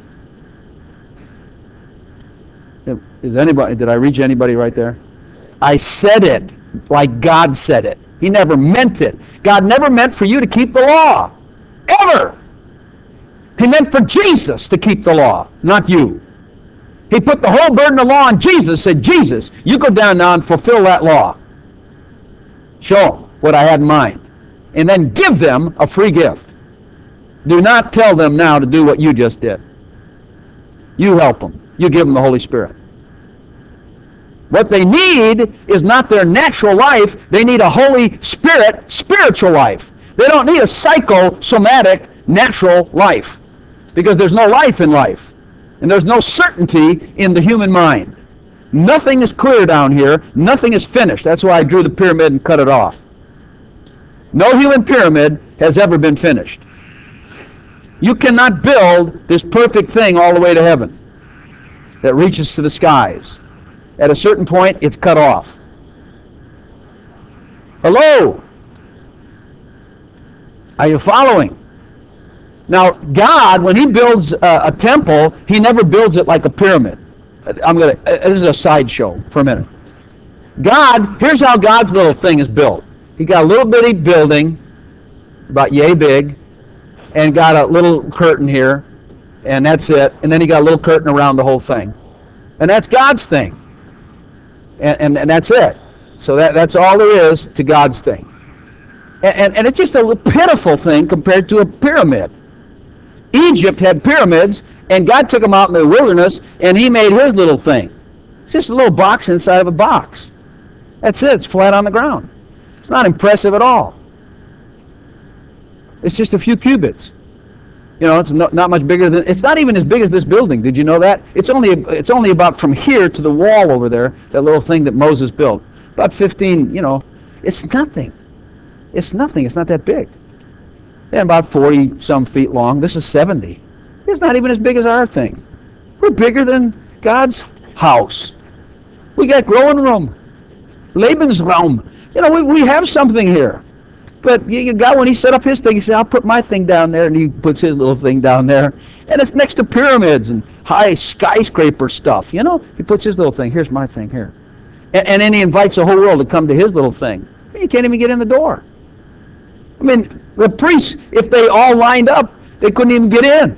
Is anybody, did I reach anybody right there? I said it like God said it. He never meant it. God never meant for you to keep the law. Ever. He meant for Jesus to keep the law, not you. He put the whole burden of law on Jesus, said, Jesus, you go down now and fulfill that law. Show them what I had in mind. And then give them a free gift. Do not tell them now to do what you just did. You help them. You give them the Holy Spirit. What they need is not their natural life. They need a Holy Spirit spiritual life. They don't need a psychosomatic natural life, because there's no life in life, and there's no certainty in the human mind. Nothing is clear down here. Nothing is finished. That's why I drew the pyramid and cut it off. No human pyramid has ever been finished. You cannot build this perfect thing all the way to heaven that reaches to the skies. At a certain point, it's cut off. Hello? Are you following? Now, God, when he builds a, a temple, he never builds it like a pyramid. I'm going to, this is a sideshow for a minute. God, here's how God's little thing is built. He got a little bitty building, about yay big, and got a little curtain here, and that's it. And then he got a little curtain around the whole thing. And that's God's thing. And, and, and that's it. So that, that's all there is to God's thing. And, and, and it's just a pitiful thing compared to a pyramid. Egypt had pyramids, and God took them out in the wilderness, and he made his little thing. It's just a little box inside of a box. That's it. It's flat on the ground. It's not impressive at all. It's just a few cubits. You know, it's no, not much bigger than, it's not even as big as this building. Did you know that? It's only, it's only about from here to the wall over there, that little thing that Moses built. About fifteen, you know, it's nothing. It's nothing. It's not that big. And about forty some feet long. This is seventy. It's not even as big as our thing. We're bigger than God's house. We got growing room. Lebensraum. You know, we, we have something here. But you, you got, when he set up his thing, he said, I'll put my thing down there, and he puts his little thing down there. And it's next to pyramids and high skyscraper stuff. You know, he puts his little thing. Here's my thing here. And, and then he invites the whole world to come to his little thing. You can't even get in the door. I mean, the priests, if they all lined up, they couldn't even get in.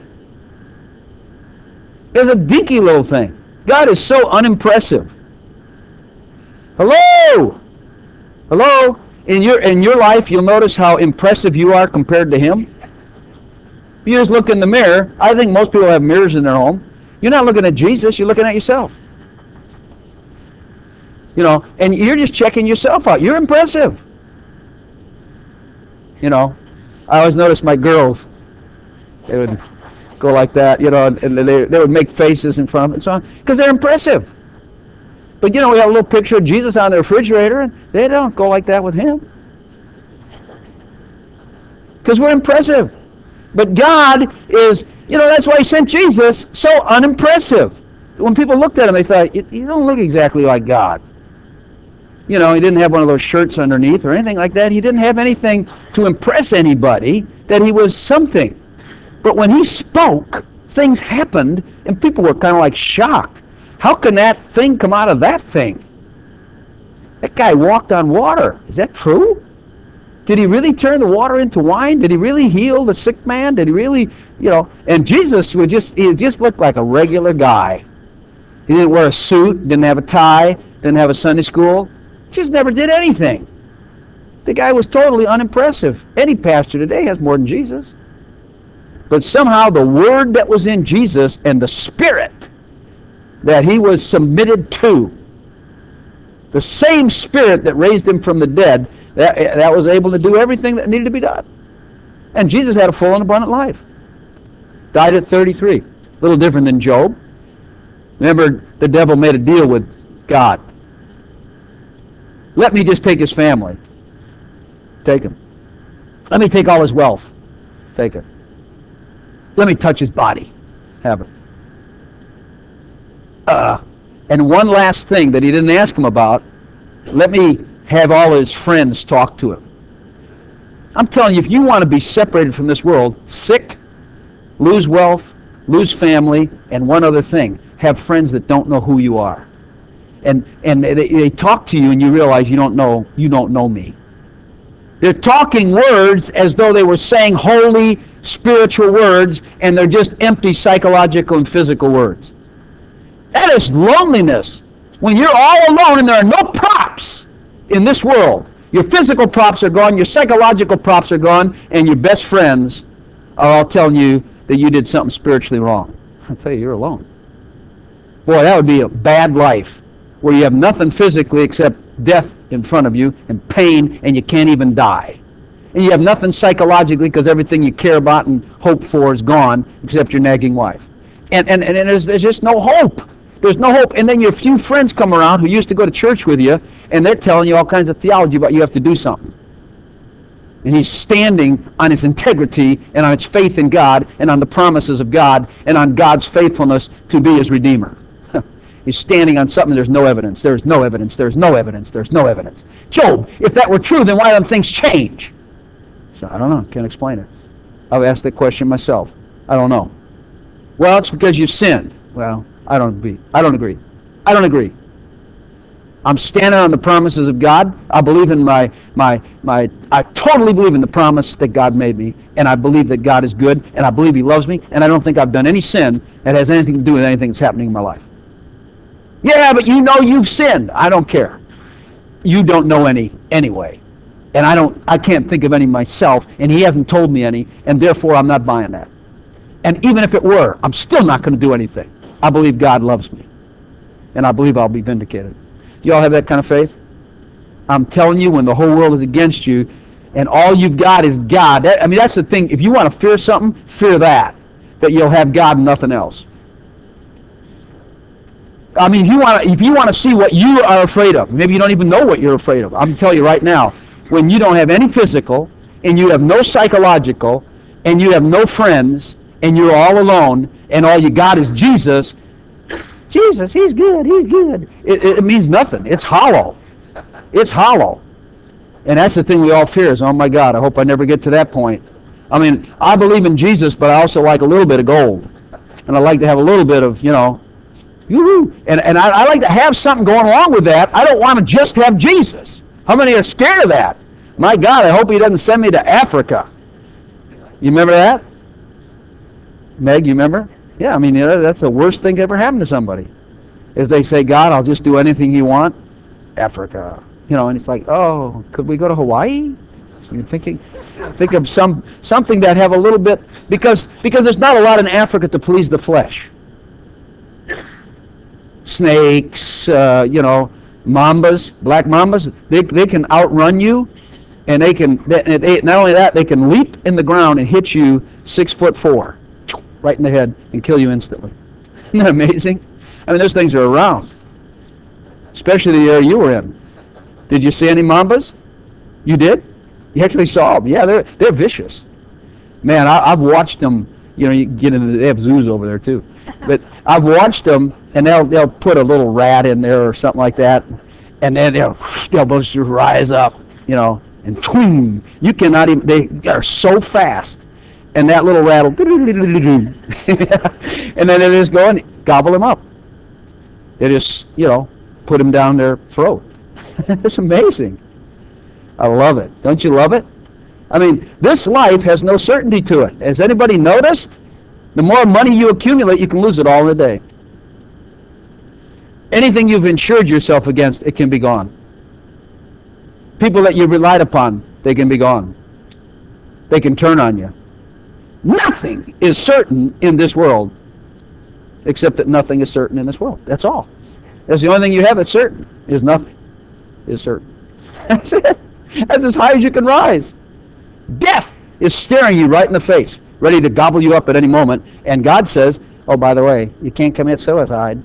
It's a dinky little thing. God is so unimpressive. Hello? Hello? In your, in your life, you'll notice how impressive you are compared to him. You just look in the mirror. I think most people have mirrors in their home. You're not looking at Jesus, you're looking at yourself. You know, and you're just checking yourself out. You're impressive. You know, I always notice my girls, they would go like that, you know, and they, they would make faces in front of it and so on, because they're impressive. But, you know, we have a little picture of Jesus on the refrigerator, and they don't go like that with him. Because we're impressive. But God is, you know, that's why he sent Jesus, so unimpressive. When people looked at him, they thought, you, you don't look exactly like God. You know, he didn't have one of those shirts underneath or anything like that. He didn't have anything to impress anybody that he was something. But when he spoke, things happened, and people were kind of like shocked. How can that thing come out of that thing? That guy walked on water. Is that true? Did he really turn the water into wine? Did he really heal the sick man? Did he really, you know? And Jesus would just, he just looked like a regular guy. He didn't wear a suit, didn't have a tie, didn't have a Sunday school. Just never did anything. The guy was totally unimpressive. Any pastor today has more than Jesus. But somehow the word that was in Jesus and the spirit that he was submitted to, the same spirit that raised him from the dead, that, that was able to do everything that needed to be done. And Jesus had a full and abundant life. Died at thirty-three. A little different than Job. Remember, the devil made a deal with God. Let me just take his family. Take him. Let me take all his wealth. Take it. Let me touch his body. Have it. Uh, and one last thing that he didn't ask him about, let me have all his friends talk to him. I'm telling you, if you want to be separated from this world, sick, lose wealth, lose family, and one other thing, have friends that don't know who you are. And and they, they talk to you and you realize you don't know, you don't know me. They're talking words as though they were saying holy, spiritual words, and they're just empty psychological and physical words. That is loneliness. When you're all alone and there are no props in this world. Your physical props are gone, your psychological props are gone, and your best friends are all telling you that you did something spiritually wrong. I'll tell you, you're alone. Boy, that would be a bad life. where you have nothing physically except death in front of you and pain, and you can't even die. And you have nothing psychologically because everything you care about and hope for is gone except your nagging wife. And, and, and there's, there's just no hope. There's no hope. And then your few friends come around who used to go to church with you, and they're telling you all kinds of theology about you have to do something. And he's standing on his integrity and on his faith in God and on the promises of God and on God's faithfulness to be his Redeemer. He's standing on something. There's no evidence. There's no evidence. There's no evidence. There's no evidence. Job, if that were true, then why don't things change? So I don't know. Can't explain it. I've asked that question myself. I don't know. Well, it's because you've sinned. Well, I don't agree. I don't agree. I don't agree. I'm standing on the promises of God. I believe in my, my, my, I totally believe in the promise that God made me, and I believe that God is good, and I believe he loves me, and I don't think I've done any sin that has anything to do with anything that's happening in my life. Yeah, but you know you've sinned. I don't care. You don't know any anyway. And I don't, I can't think of any myself, and he hasn't told me any, and therefore I'm not buying that. And even if it were, I'm still not going to do anything. I believe God loves me, and I believe I'll be vindicated. Do you all have that kind of faith? I'm telling you, when the whole world is against you, and all you've got is God. That, I mean, that's the thing. If you want to fear something, fear that, that you'll have God and nothing else. I mean, if you want to, if you want to see what you are afraid of, maybe you don't even know what you're afraid of. I'm telling you right now, when you don't have any physical, and you have no psychological, and you have no friends, and you're all alone, and all you got is Jesus, Jesus, he's good, he's good. It, it means nothing. It's hollow. It's hollow. And that's the thing we all fear is, oh my God, I hope I never get to that point. I mean, I believe in Jesus, but I also like a little bit of gold. And I like to have a little bit of, you know, yoo-hoo. And, and I, I like to have something going along with that. I don't want to just have Jesus. How many are scared of that? My God, I hope he doesn't send me to Africa. You remember that? Meg, you remember? Yeah, I mean, you know, that's the worst thing that ever happened to somebody. Is they say, God, I'll just do anything you want. Africa. You know, and it's like, oh, could we go to Hawaii? You're thinking, think of some something that have a little bit, because because there's not a lot in Africa to please the flesh. Snakes, uh, you know, mambas, black mambas, they they can outrun you, and they can, they, they, not only that, they can leap in the ground and hit you six foot four, right in the head, and kill you instantly. Isn't that amazing? I mean, those things are around, especially the area you were in. Did you see any mambas? You did? You actually saw them. Yeah, they're they're vicious. Man, I, I've watched them. You know, you get into, they have zoos over there too. But I've watched them, and they'll they'll put a little rat in there or something like that, and then they'll they'll just rise up, you know, and twing. You cannot even. They are so fast, and that little rat will, and then they just go and gobble them up. They just, you know, put them down their throat. It's amazing. I love it. Don't you love it? I mean, this life has no certainty to it. Has anybody noticed? The more money you accumulate, you can lose it all in a day. Anything you've insured yourself against, it can be gone. People that you've relied upon, they can be gone. They can turn on you. Nothing is certain in this world, except that nothing is certain in this world. That's all. That's the only thing you have that's certain, is nothing is certain. That's it. That's as high as you can rise. Death is staring you right in the face, ready to gobble you up at any moment. And God says, oh, by the way, you can't commit suicide.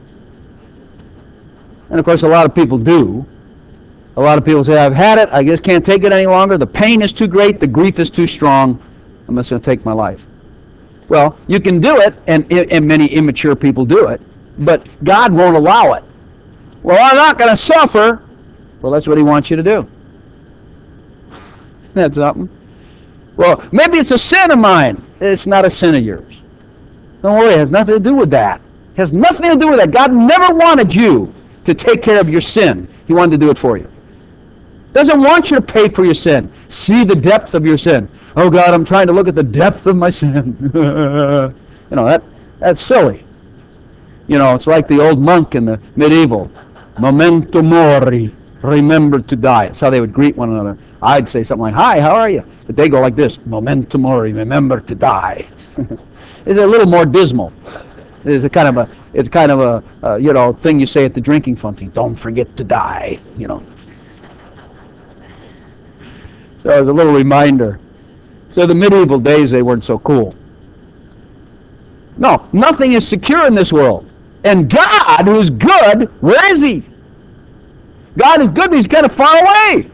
And of course, a lot of people do. A lot of people say, I've had it. I just can't take it any longer. The pain is too great. The grief is too strong. I'm just going to take my life. Well, you can do it, and, and many immature people do it, but God won't allow it. Well, I'm not going to suffer. Well, that's what he wants you to do. That's something. Well, maybe it's a sin of mine. It's not a sin of yours. Don't worry, it has nothing to do with that. It has nothing to do with that. God never wanted you to take care of your sin. He wanted to do it for you. Doesn't want you to pay for your sin. See the depth of your sin. Oh God, I'm trying to look at the depth of my sin. You know, that that's silly. You know, it's like the old monk in the medieval. Memento mori. Remember to die. That's how they would greet one another. I'd say something like, hi, how are you? But they go like this. Memento mori. Remember to die. It's a little more dismal. It's a kind of a, it's kind of a, uh, you know, thing you say at the drinking fountain. Don't forget to die, you know. So it's a little reminder. So the medieval days, they weren't so cool. No, nothing is secure in this world. And God, who's good, where is he? God is good, but he's kind of far away.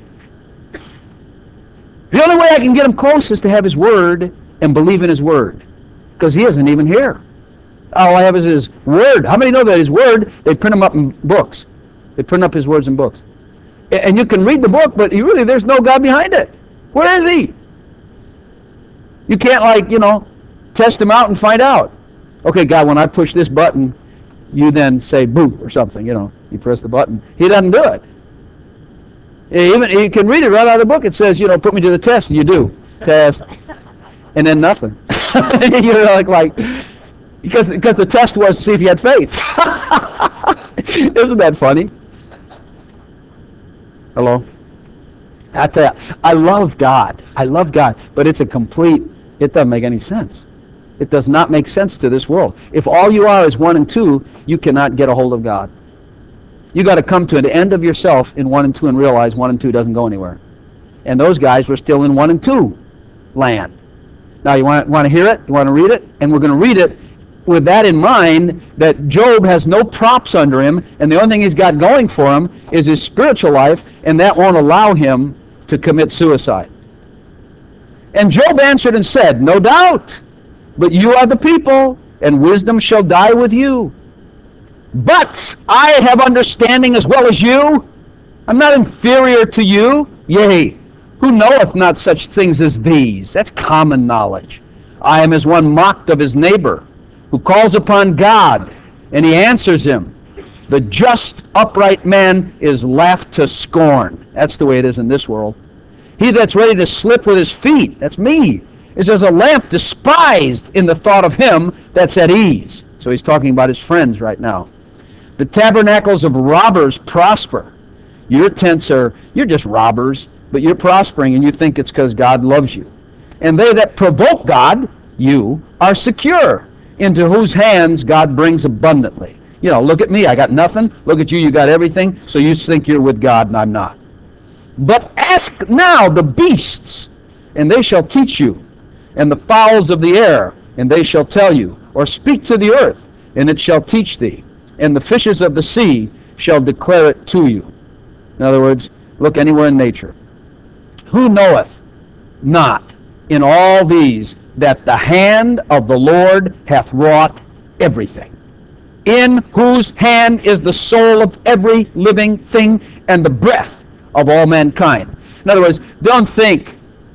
The only way I can get him close is to have his word and believe in his word. Because he isn't even here. All I have is his word. How many know that his word, they print them up in books? They print up his words in books. And you can read the book, but you really, there's no God behind it. Where is he? You can't, like, you know, test him out and find out. Okay, God, when I push this button, you then say boo or something, you know. You press the button. He doesn't do it. Even you can read it right out of the book. It says, you know, put me to the test, and you do. Test. And then nothing. You're like, like, because, because the test was to see if you had faith. Isn't that funny? Hello? I tell you, I love God. I love God. But it's a complete, it doesn't make any sense. It does not make sense to this world. If all you are is one and two, you cannot get a hold of God. You got to come to an end of yourself in one and two and realize one and two doesn't go anywhere. And those guys were still in one and two land. Now you want, want to hear it? You want to read it? And we're going to read it with that in mind, that Job has no props under him, and the only thing he's got going for him is his spiritual life, and that won't allow him to commit suicide. And Job answered and said, no doubt, but you are the people, and wisdom shall die with you. But I have understanding as well as you. I'm not inferior to you. Yea, who knoweth not such things as these? That's common knowledge. I am as one mocked of his neighbor, who calls upon God, and he answers him. The just, upright man is laughed to scorn. That's the way it is in this world. He that's ready to slip with his feet, that's me, is as a lamp despised in the thought of him that's at ease. So he's talking about his friends right now. The tabernacles of robbers prosper. Your tents are, you're just robbers, but you're prospering, and you think it's because God loves you. And they that provoke God, you, are secure, into whose hands God brings abundantly. You know, look at me, I got nothing. Look at you, you got everything. So you think you're with God, and I'm not. But ask now the beasts, and they shall teach you, and the fowls of the air, and they shall tell you. Or speak to the earth, and it shall teach thee. And the fishes of the sea shall declare it to you. In other words, look anywhere in nature. Who knoweth not in all these that the hand of the Lord hath wrought everything? In whose hand is the soul of every living thing, and the breath of all mankind. In other words, don't think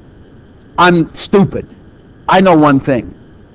I'm stupid. I know one thing.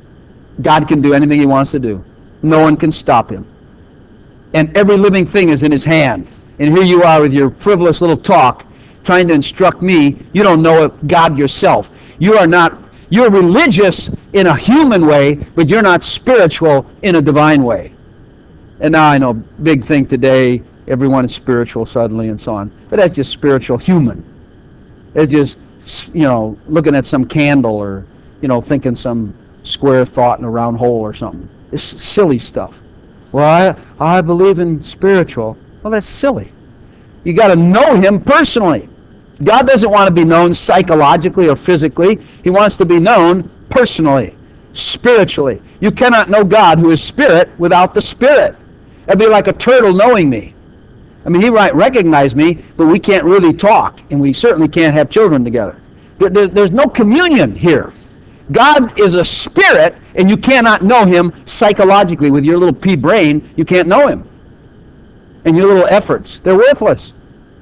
God can do anything he wants to do. No one can stop him. And every living thing is in his hand. And here you are with your frivolous little talk trying to instruct me. You don't know God yourself. You are not, you're religious in a human way, but you're not spiritual in a divine way. And now I know, big thing today, everyone is spiritual suddenly and so on. But that's just spiritual human. It's just, you know, looking at some candle or, you know, thinking some square thought in a round hole or something. It's silly stuff. Well, I, I believe in spiritual. Well, that's silly. You got to know him personally. God doesn't want to be known psychologically or physically. He wants to be known personally, spiritually. You cannot know God, who is spirit, without the Spirit. That'd be like a turtle knowing me. I mean, he might recognize me, but we can't really talk, and we certainly can't have children together. There, there, there's no communion here. God is a spirit, and you cannot know him psychologically. With your little pea brain, you can't know him. And your little efforts, they're worthless.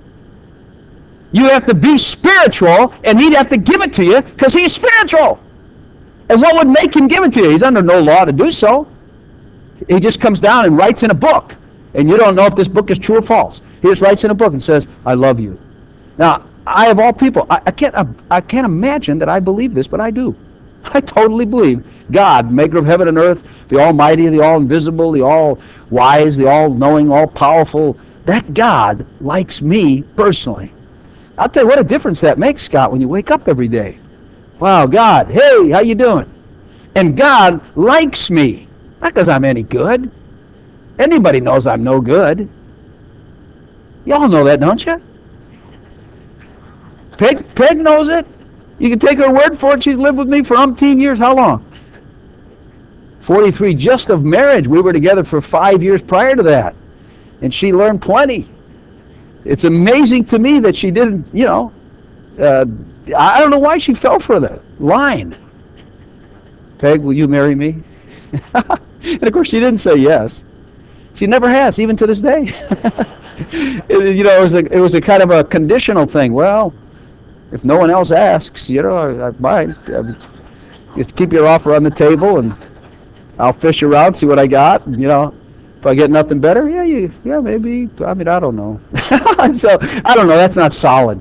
You have to be spiritual, and he'd have to give it to you because he's spiritual. And what would make him give it to you? He's under no law to do so. He just comes down and writes in a book, and you don't know if this book is true or false. He just writes in a book and says, I love you. Now, I, of all people, I, I can't, I, I can't imagine that I believe this, but I do. I totally believe God, maker of heaven and earth, the almighty, the all-invisible, the all-wise, the all-knowing, all-powerful, that God likes me personally. I'll tell you what a difference that makes, Scott, when you wake up every day. Wow, God, hey, how you doing? And God likes me. Not because I'm any good. Anybody knows I'm no good. Y'all know that, don't you? Peg, Peg knows it. You can take her word for it. She's lived with me for umpteen years. How long? forty-three, just of marriage. We were together for five years prior to that. And she learned plenty. It's amazing to me that she didn't, you know, uh, I don't know why she fell for the line. Peg, will you marry me? And of course she didn't say yes. She never has, even to this day. it, you know, it was a it was a kind of a conditional thing. Well, if no one else asks, you know, I, I might. Um, just keep your offer on the table, and I'll fish around, see what I got. And, you know, if I get nothing better, yeah, you, yeah, maybe. I mean, I don't know. So I don't know. That's not solid.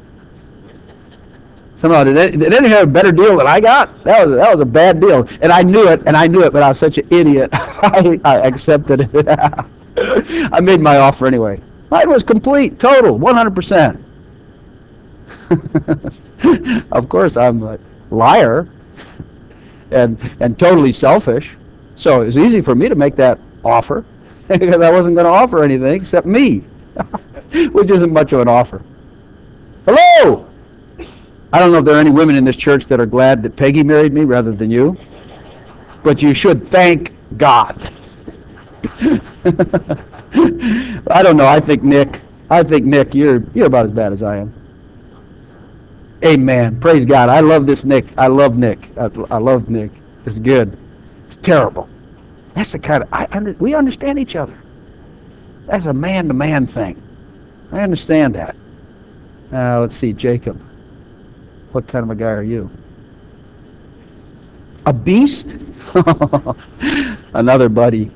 Somehow, did, they, did anyone have a better deal than I got? That was that was a bad deal, and I knew it, and I knew it, but I was such an idiot. I, I accepted it. I made my offer anyway. Mine was complete, total, one hundred percent. Of course, I'm a liar and and totally selfish, so it was easy for me to make that offer because I wasn't going to offer anything except me, which isn't much of an offer. Hello! I don't know if there are any women in this church that are glad that Peggy married me rather than you, but you should thank God. I don't know. I think Nick, I think Nick, you're you're about as bad as I am. Amen. Praise God. I love this Nick. I love Nick. I, I love Nick. It's good. It's terrible. That's the kind of I under, we understand each other. That's a man-to-man thing. I understand that. Uh, let's see, Jacob. What kind of a guy are you? A beast? Another buddy.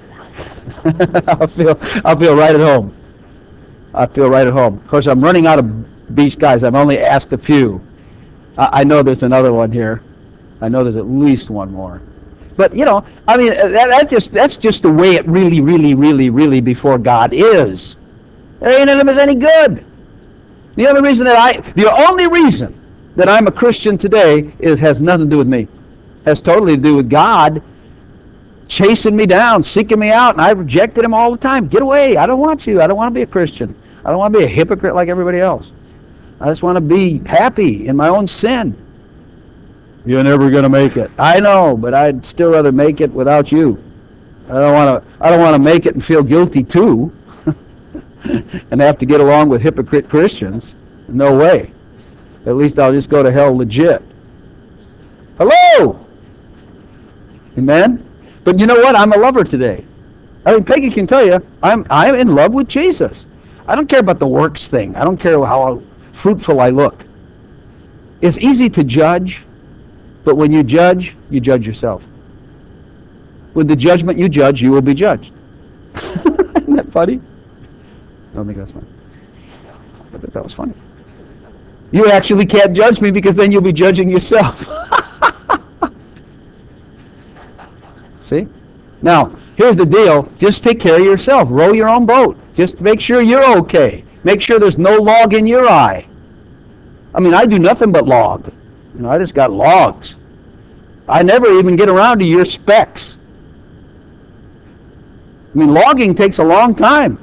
I feel I feel right at home. I feel right at home. Of course, I'm running out of beast guys. I've only asked a few. I, I know there's another one here. I know there's at least one more. But you know, I mean, that, that's just that's just the way it really, really, really, really before God is. There ain't in him is any good. The only reason that I, the only reason that I'm a Christian today is has nothing to do with me. It has totally to do with God chasing me down, seeking me out, and I rejected him all the time. Get away. I don't want you. I don't want to be a Christian. I don't want to be a hypocrite like everybody else. I just want to be happy in my own sin. You're never going to make it. I know, but I'd still rather make it without you. I don't want to I don't want to make it and feel guilty too and have to get along with hypocrite Christians. No way. At least I'll just go to hell legit. Hello! Amen? But you know what? I'm a lover today. I mean, Peggy can tell you, I'm I'm in love with Jesus. I don't care about the works thing. I don't care how fruitful I look. It's easy to judge, but when you judge, you judge yourself. With the judgment you judge, you will be judged. Isn't that funny? I don't think that's funny. I think that was funny. You actually can't judge me because then you'll be judging yourself. See? Now, here's the deal. Just take care of yourself. Row your own boat. Just make sure you're okay. Make sure there's no log in your eye. I mean, I do nothing but log. You know, I just got logs. I never even get around to your specks. I mean, logging takes a long time.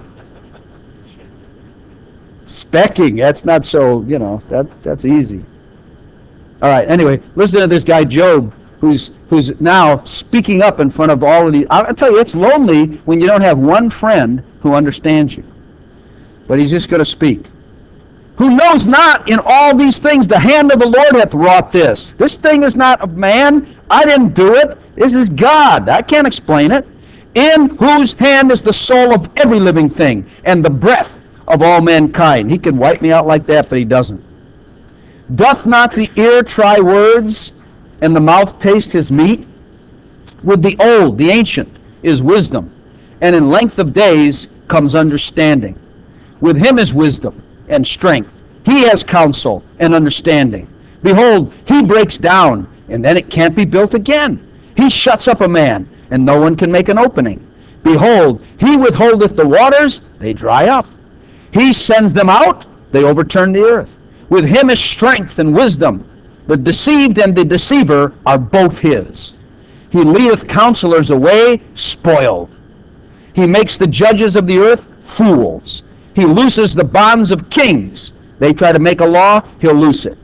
Specking, that's not so, you know, that that's easy. All right, anyway, listen to this guy Job, who's who's now speaking up in front of all of these. I'll tell you, it's lonely when you don't have one friend who understands you. But he's just going to speak. Who knows not in all these things the hand of the Lord hath wrought this. This thing is not of man. I didn't do it. This is God. I can't explain it. In whose hand is the soul of every living thing, and the breath of all mankind. He can wipe me out like that, but he doesn't. Doth not the ear try words, and the mouth taste his meat? With the old, the ancient, is wisdom, and in length of days comes understanding. With him is wisdom and strength. He has counsel and understanding. Behold, he breaks down, and then it can't be built again. He shuts up a man, and no one can make an opening. Behold, he withholdeth the waters, they dry up. He sends them out, they overturn the earth. With him is strength and wisdom. The deceived and the deceiver are both his. He leadeth counselors away spoiled. He makes the judges of the earth fools. He looses the bonds of kings. They try to make a law, he'll loose it.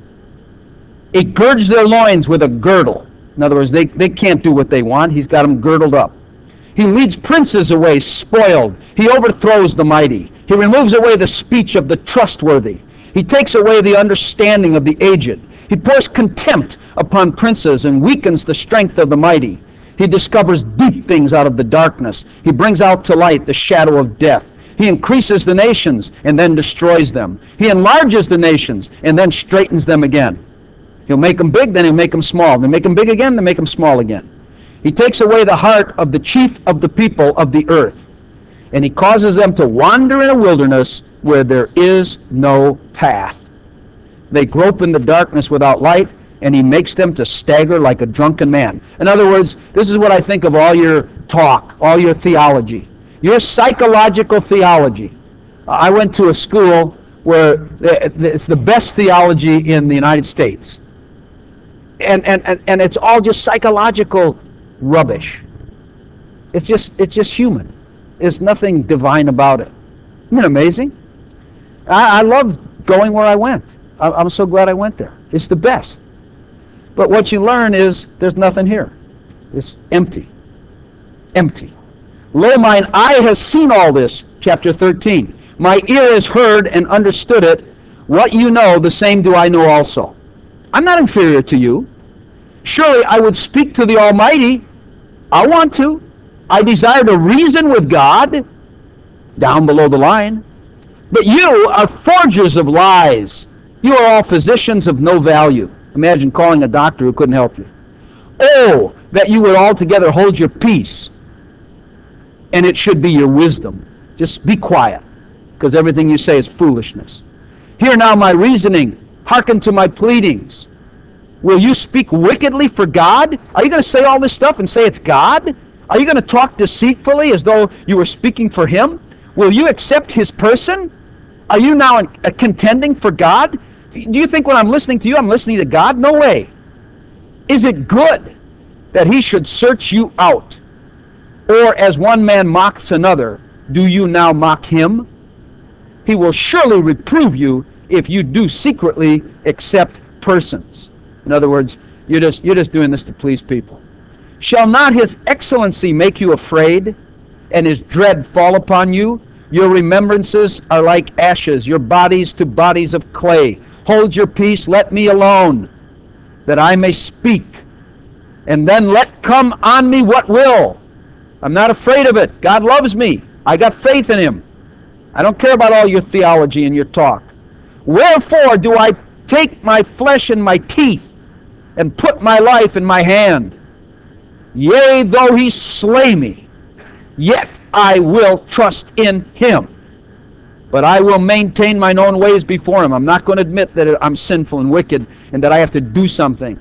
He girds their loins with a girdle. In other words, they, they can't do what they want. He's got them girdled up. He leads princes away spoiled. He overthrows the mighty. He removes away the speech of the trustworthy. He takes away the understanding of the aged. He pours contempt upon princes and weakens the strength of the mighty. He discovers deep things out of the darkness. He brings out to light the shadow of death. He increases the nations and then destroys them. He enlarges the nations and then straightens them again. He'll make them big, then he'll make them small. Then make them big again, then make them small again. He takes away the heart of the chief of the people of the earth, and he causes them to wander in a wilderness where there is no path. They grope in the darkness without light, and he makes them to stagger like a drunken man. In other words, this is what I think of all your talk, all your theology, your psychological theology. I went to a school where it's the best theology in the United States. And, and, and, and it's all just psychological rubbish. It's just, it's just human. There's nothing divine about it. Isn't it amazing? I, I love going where I went. I, I'm so glad I went there. It's the best. But what you learn is there's nothing here. It's empty. Empty. Lo, mine eye has seen all this, chapter thirteen. My ear has heard and understood it. What you know, the same do I know also. I'm not inferior to you. Surely I would speak to the Almighty. I want to. I desire to reason with God, down below the line. But you are forgers of lies. You are all physicians of no value. Imagine calling a doctor who couldn't help you. Oh, that you would altogether hold your peace. And it should be your wisdom. Just be quiet, because everything you say is foolishness. Hear now my reasoning. Hearken to my pleadings. Will you speak wickedly for God? Are you going to say all this stuff and say it's God? Are you going to talk deceitfully as though you were speaking for him? Will you accept his person? Are you now in, uh, contending for God? Do you think when I'm listening to you, I'm listening to God? No way. Is it good that he should search you out? Or as one man mocks another, do you now mock him? He will surely reprove you if you do secretly accept persons. In other words, you're just, you're just doing this to please people. Shall not his excellency make you afraid, and his dread fall upon you? Your remembrances are like ashes, your bodies to bodies of clay. Hold your peace, let me alone, that I may speak, and then let come on me what will. I'm not afraid of it. God loves me. I got faith in him. I don't care about all your theology and your talk. Wherefore do I take my flesh in my teeth, and put my life in my hand? Yea, though he slay me, yet I will trust in him. But I will maintain mine own ways before him. I'm not going to admit that I'm sinful and wicked and that I have to do something.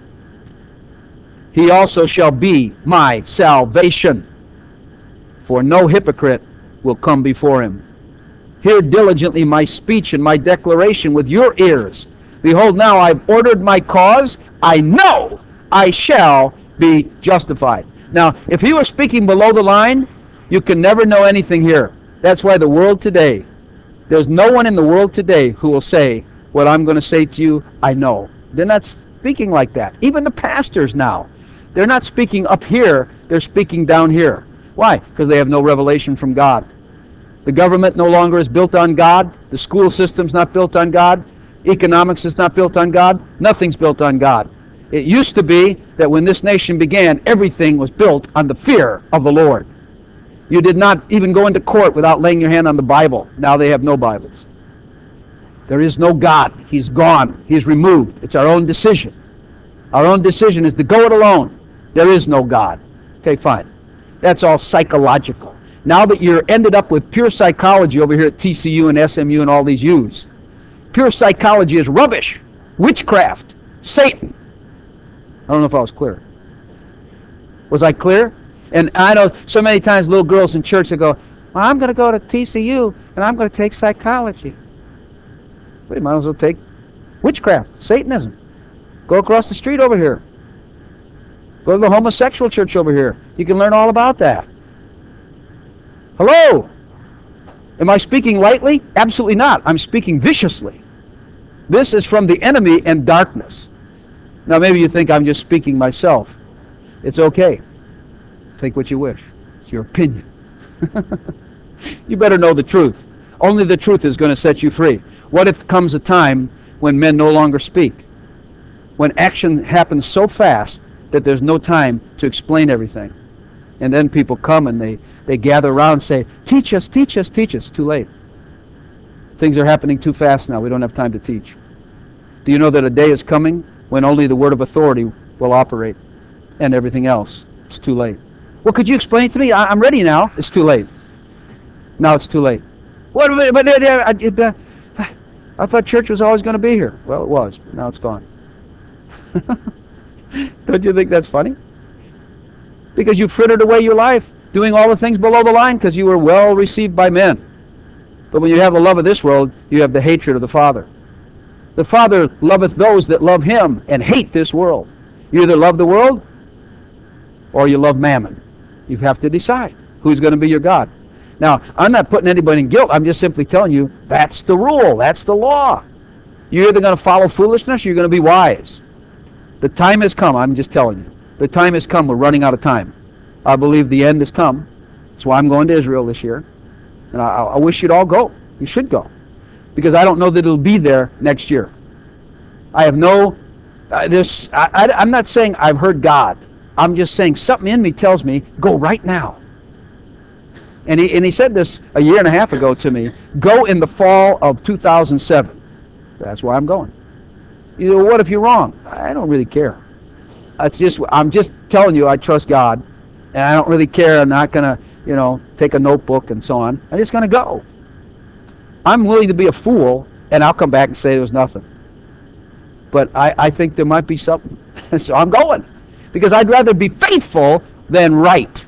He also shall be my salvation, for no hypocrite will come before him. Hear diligently my speech and my declaration with your ears. Behold, now I've ordered my cause. I know I shall be justified. Now, if he were speaking below the line, you can never know anything here. That's why the world today, there's no one in the world today who will say, what I'm going to say to you, I know. They're not speaking like that. Even the pastors now, they're not speaking up here, they're speaking down here. Why? Because they have no revelation from God. The government no longer is built on God. The school system's not built on God. Economics is not built on God. Nothing's built on God. It used to be that when this nation began, everything was built on the fear of the Lord. You did not even go into court without laying your hand on the Bible. Now they have no Bibles. There is no God. He's gone. He's removed. It's our own decision. Our own decision is to go it alone. There is no God. Okay, fine. That's all psychological. Now that you're ended up with pure psychology over here at T C U and S M U and all these U's, pure psychology is rubbish, witchcraft, Satan. I don't know if I was clear. Was I clear? And I know so many times little girls in church that go, well, I'm going to go to T C U and I'm going to take psychology. Well, you might as well take witchcraft, Satanism. Go across the street over here. Go to the homosexual church over here. You can learn all about that. Hello? Am I speaking lightly? Absolutely not. I'm speaking viciously. This is from the enemy and darkness. Now maybe you think I'm just speaking myself. It's okay. Think what you wish. It's your opinion. You better know the truth. Only the truth is going to set you free. What if comes a time when men no longer speak? When action happens so fast that there's no time to explain everything. And then people come and they, they gather around and say, teach us, teach us, teach us. Too late. Things are happening too fast now. We don't have time to teach. Do you know that a day is coming when only the word of authority will operate and everything else? It's too late. Well, could you explain it to me? I, I'm ready now. It's too late. Now it's too late. What? But, but, uh, uh, uh, I thought church was always going to be here. Well, it was, but now it's gone. Don't you think that's funny? Because you frittered away your life doing all the things below the line because you were well received by men. But when you have the love of this world, you have the hatred of the Father. The Father loveth those that love him and hate this world. You either love the world or you love mammon. You have to decide who's going to be your God. Now, I'm not putting anybody in guilt. I'm just simply telling you that's the rule. That's the law. You're either going to follow foolishness or you're going to be wise. The time has come. I'm just telling you. The time has come. We're running out of time. I believe the end has come. That's why I'm going to Israel this year. And I, I wish you'd all go. You should go. Because I don't know that it'll be there next year. I have no... Uh, this. I, I, I'm not saying I've heard God. I'm just saying something in me tells me, go right now. And he, and he said this a year and a half ago to me, go in the fall of two thousand seven. That's why I'm going. You know, what if you're wrong? I don't really care. It's just, I'm just telling you I trust God, and I don't really care. I'm not going to, you know, take a notebook and so on. I'm just going to go. I'm willing to be a fool, and I'll come back and say there was nothing. But I, I think there might be something. So I'm going. Because I'd rather be faithful than right.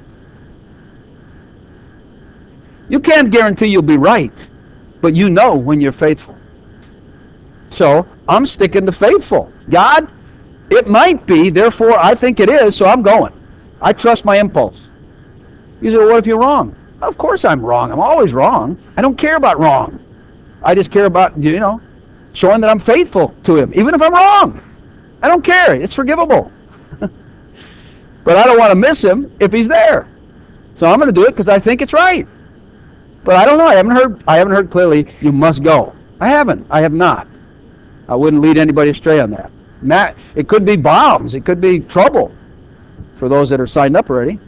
You can't guarantee you'll be right, but you know when you're faithful. So I'm sticking to faithful. God, it might be, therefore I think it is, so I'm going. I trust my impulse. You say, well, what if you're wrong? Of course I'm wrong. I'm always wrong. I don't care about wrong. I just care about, you know, showing that I'm faithful to him, even if I'm wrong. I don't care. It's forgivable. But I don't want to miss him if he's there. So I'm going to do it because I think it's right. But I don't know. I haven't heard. I haven't heard clearly. You must go. I haven't. I have not. I wouldn't lead anybody astray on that. Matt, it could be bombs. It could be trouble for those that are signed up already.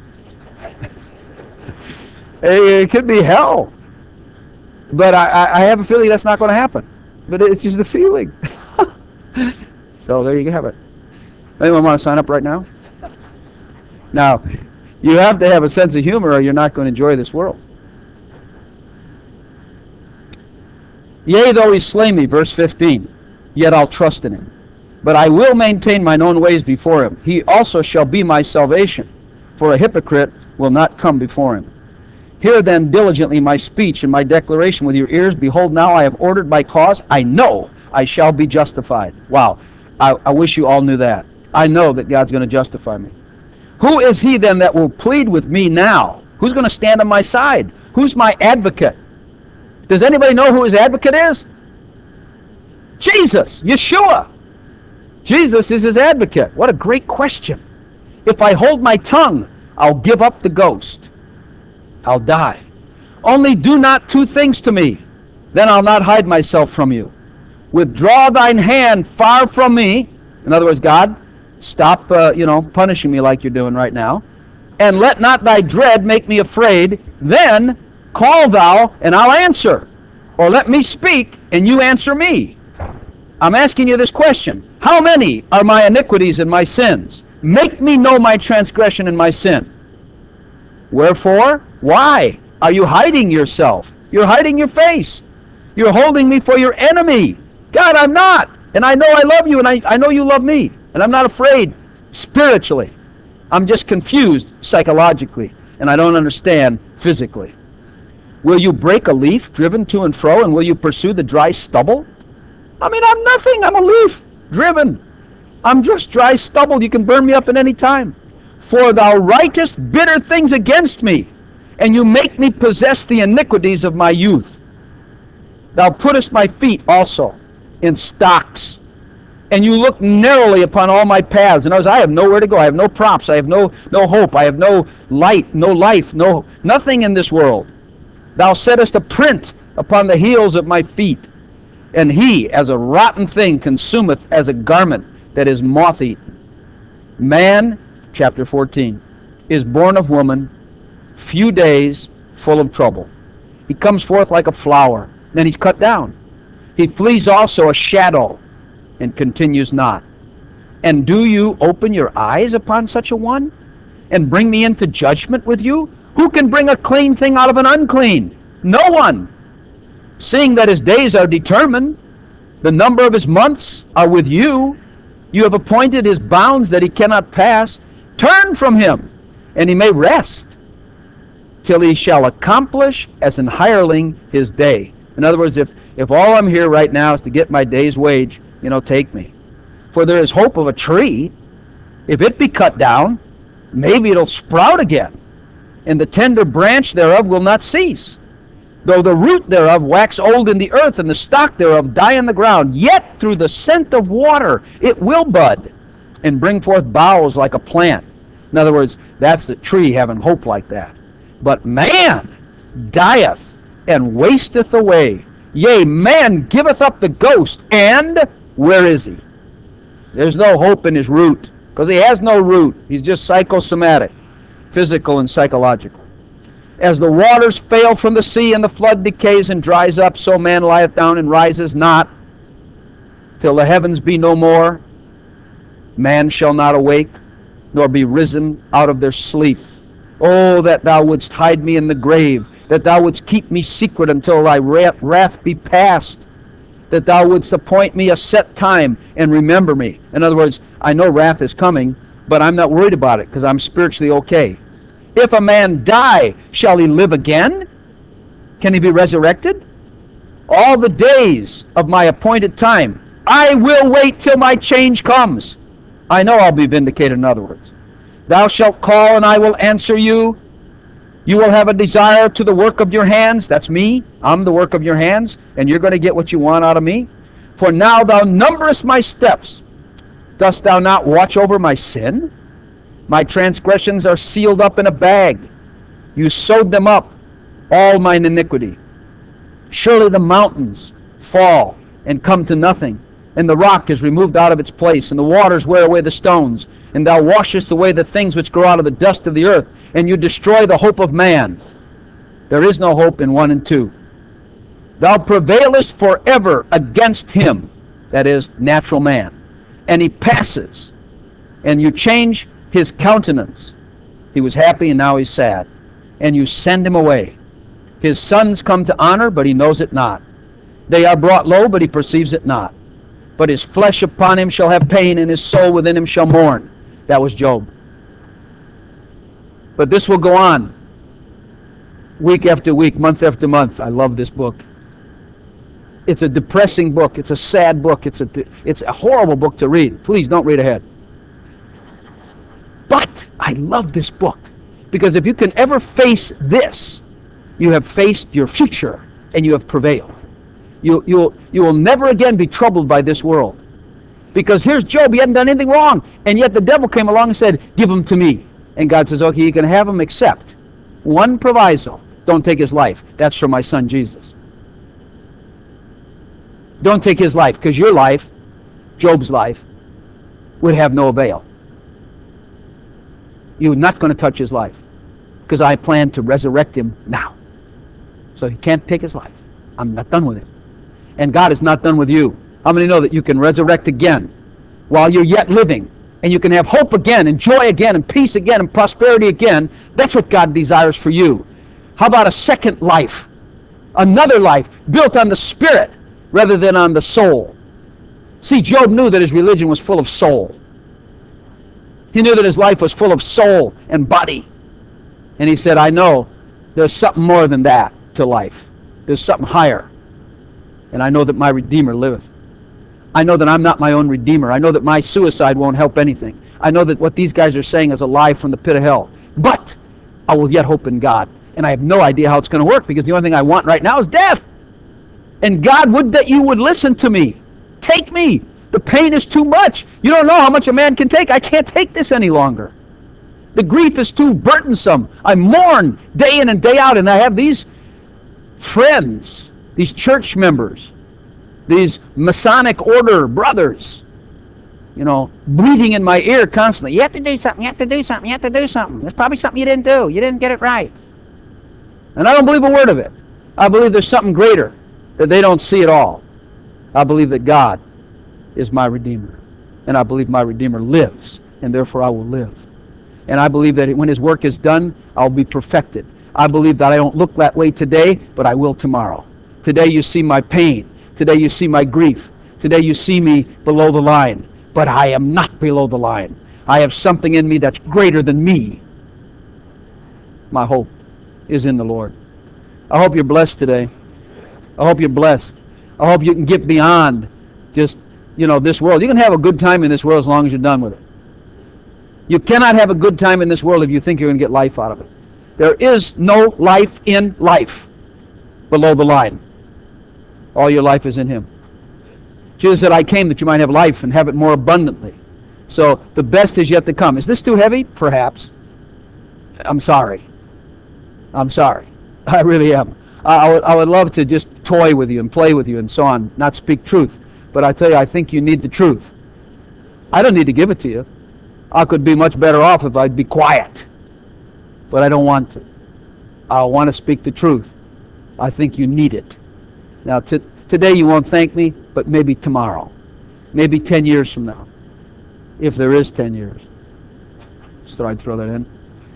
It could be hell. But I, I have a feeling that's not going to happen. But it's just a feeling. So there you have it. Anyone want to sign up right now? Now, you have to have a sense of humor or you're not going to enjoy this world. Yea, though he slay me, verse fifteen, yet I'll trust in him. But I will maintain mine own ways before him. He also shall be my salvation, for a hypocrite will not come before him. Hear then diligently my speech and my declaration with your ears. Behold, now I have ordered my cause. I know I shall be justified. Wow. I, I wish you all knew that. I know that God's going to justify me. Who is he then that will plead with me now? Who's going to stand on my side? Who's my advocate? Does anybody know who his advocate is? Jesus, Yeshua. Jesus is his advocate. What a great question. If I hold my tongue, I'll give up the ghost. I'll die. Only do not two things to me, then I'll not hide myself from you. Withdraw thine hand far from me. In other words, God, stop, uh, you know, punishing me like you're doing right now. And let not thy dread make me afraid. Then call thou, and I'll answer. Or let me speak, and you answer me. I'm asking you this question. How many are my iniquities and my sins? Make me know my transgression and my sin. Wherefore? Why are you hiding yourself? You're hiding your face. You're holding me for your enemy. God, I'm not. And I know I love you, and I, I know you love me. And I'm not afraid spiritually. I'm just confused psychologically, and I don't understand physically. Will you break a leaf driven to and fro, and will you pursue the dry stubble? I mean, I'm nothing. I'm a leaf driven. I'm just dry stubble. You can burn me up at any time. For thou writest bitter things against me, and you make me possess the iniquities of my youth. Thou puttest my feet also in stocks, and you look narrowly upon all my paths. In other words, I have nowhere to go. I have no props. I have no, no hope. I have no light, no life, no nothing in this world. Thou settest a print upon the heels of my feet, and he, as a rotten thing, consumeth as a garment that is moth-eaten. Man, chapter fourteen, is born of woman, few days, full of trouble. He comes forth like a flower, then he's cut down. He flees also a shadow, and continues not. And do you open your eyes upon such a one, and bring me into judgment with you? Who can bring a clean thing out of an unclean? No one. Seeing that his days are determined, the number of his months are with you. You have appointed his bounds that he cannot pass. Turn from him, and he may rest, till he shall accomplish as an hireling his day. In other words, if, if all I'm here right now is to get my day's wage, you know, take me. For there is hope of a tree. If it be cut down, maybe it'll sprout again, and the tender branch thereof will not cease. Though the root thereof wax old in the earth, and the stock thereof die in the ground, yet through the scent of water it will bud, and bring forth boughs like a plant. In other words, that's the tree having hope like that. But man dieth and wasteth away. Yea, man giveth up the ghost, and where is he? There's no hope in his root, because he has no root. He's just psychosomatic, physical and psychological. As the waters fail from the sea, and the flood decays and dries up, so man lieth down and rises not, till the heavens be no more. Man shall not awake, nor be risen out of their sleep. Oh, that thou wouldst hide me in the grave, that thou wouldst keep me secret until thy wrath be past, that thou wouldst appoint me a set time and remember me. In other words, I know wrath is coming, but I'm not worried about it because I'm spiritually okay. If a man die, shall he live again? Can he be resurrected? All the days of my appointed time, I will wait till my change comes. I know I'll be vindicated, in other words. Thou shalt call, and I will answer you. You will have a desire to the work of your hands. That's me. I'm the work of your hands, and you're going to get what you want out of me. For now thou numberest my steps. Dost thou not watch over my sin? My transgressions are sealed up in a bag. You sewed them up, all mine iniquity. Surely the mountains fall and come to nothing, and the rock is removed out of its place, and the waters wear away the stones, and thou washest away the things which grow out of the dust of the earth, and you destroy the hope of man. There is no hope in one and two. Thou prevailest forever against him, that is, natural man, and he passes, and you change his countenance. He was happy, and now he's sad, and you send him away. His sons come to honor, but he knows it not. They are brought low, but he perceives it not. But his flesh upon him shall have pain, and his soul within him shall mourn. That was Job. But this will go on week after week, month after month. I love this book. It's a depressing book. It's a sad book. It's a, it's a horrible book to read. Please don't read ahead. But I love this book, because if you can ever face this, you have faced your future, and you have prevailed. You, you'll, you will never again be troubled by this world. Because here's Job, he hadn't done anything wrong, and yet the devil came along and said, give him to me. And God says, okay, you can have him, except one proviso: don't take his life. That's for my son Jesus. Don't take his life, because your life, Job's life, would have no avail. You're not going to touch his life, because I plan to resurrect him now. So he can't take his life. I'm not done with him. And God is not done with you. How many know that you can resurrect again while you're yet living, and you can have hope again, and joy again, and peace again, and prosperity again? That's what God desires for you. How about a second life? Another life built on the spirit rather than on the soul. See, Job knew that his religion was full of soul. He knew that his life was full of soul and body. And he said, I know there's something more than that to life. There's something higher. And I know that my Redeemer liveth. I know that I'm not my own Redeemer. I know that my suicide won't help anything. I know that what these guys are saying is a lie from the pit of hell. But I will yet hope in God. And I have no idea how it's going to work, because the only thing I want right now is death. And God, would that you would listen to me. Take me. The pain is too much. You don't know how much a man can take. I can't take this any longer. The grief is too burdensome. I mourn day in and day out, and I have these friends, these church members, these Masonic order brothers, you know, bleating in my ear constantly. You have to do something, you have to do something, you have to do something. There's probably something you didn't do. You didn't get it right. And I don't believe a word of it. I believe there's something greater that they don't see at all. I believe that God is my Redeemer. And I believe my Redeemer lives, and therefore I will live. And I believe that when his work is done, I'll be perfected. I believe that I don't look that way today, but I will tomorrow. Today you see my pain. Today you see my grief. Today you see me below the line. But I am not below the line. I have something in me that's greater than me. My hope is in the Lord. I hope you're blessed today. I hope you're blessed. I hope you can get beyond just, you know, this world. You can have a good time in this world as long as you're done with it. You cannot have a good time in this world if you think you're going to get life out of it. There is no life in life below the line. All your life is in him. Jesus said, I came that you might have life and have it more abundantly. So the best is yet to come. Is this too heavy? Perhaps. I'm sorry. I'm sorry. I really am. I, I, would, I would love to just toy with you and play with you and so on, not speak truth. But I tell you, I think you need the truth. I don't need to give it to you. I could be much better off if I'd be quiet. But I don't want to. I want to speak the truth. I think you need it. Now, t- today you won't thank me, but maybe tomorrow. Maybe ten years from now. If there is ten years. Just thought I'd throw that in.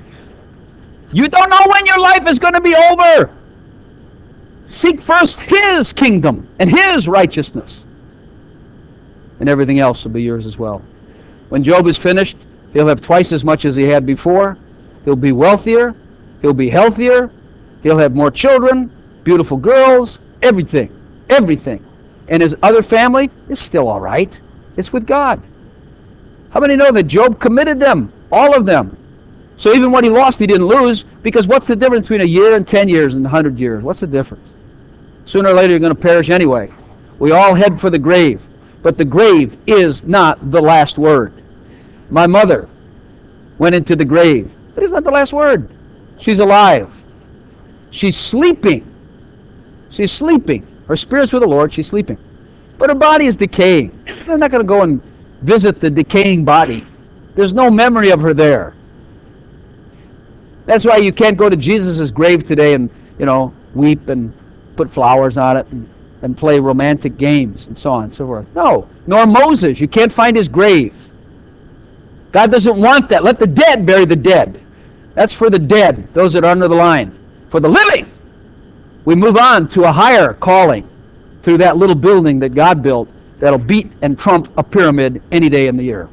You don't know when your life is going to be over. Seek first his kingdom and his righteousness. And everything else will be yours as well. When Job is finished, he'll have twice as much as he had before. He'll be wealthier. He'll be healthier. He'll have more children, beautiful girls, everything. Everything. And his other family is still all right. It's with God. How many know that Job committed them? All of them. So even what he lost, he didn't lose, because what's the difference between a year and ten years and a hundred years? What's the difference? Sooner or later you're going to perish anyway. We all head for the grave. But the grave is not the last word. My mother went into the grave. But it's not the last word. She's alive. She's sleeping. She's sleeping. Her spirit's with the Lord. She's sleeping. But her body is decaying. They're not going to go and visit the decaying body. There's no memory of her there. That's why you can't go to Jesus' grave today and, you know, weep and put flowers on it and, and play romantic games and so on and so forth. No. Nor Moses. You can't find his grave. God doesn't want that. Let the dead bury the dead. That's for the dead, those that are under the line. For the living, we move on to a higher calling through that little building that God built that'll beat and trump a pyramid any day in the year.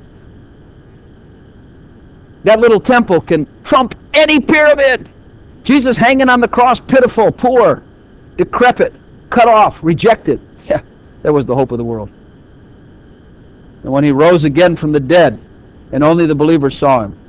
That little temple can trump any pyramid. Jesus hanging on the cross, pitiful, poor, decrepit, cut off, rejected. Yeah, that was the hope of the world. And when he rose again from the dead, and only the believers saw him,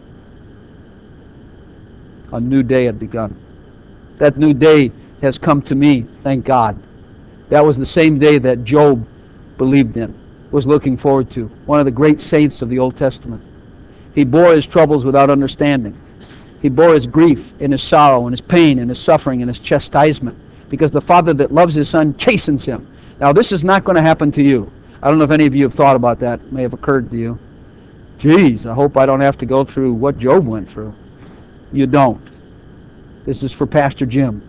a new day had begun. That new day has come to me, thank God. That was the same day that Job believed in, was looking forward to. One of the great saints of the Old Testament. He bore his troubles without understanding. He bore his grief and his sorrow and his pain and his suffering and his chastisement, because the Father that loves his Son chastens him. Now, this is not going to happen to you. I don't know if any of you have thought about that. It may have occurred to you. Geez, I hope I don't have to go through what Job went through. You don't. This is for Pastor Jim.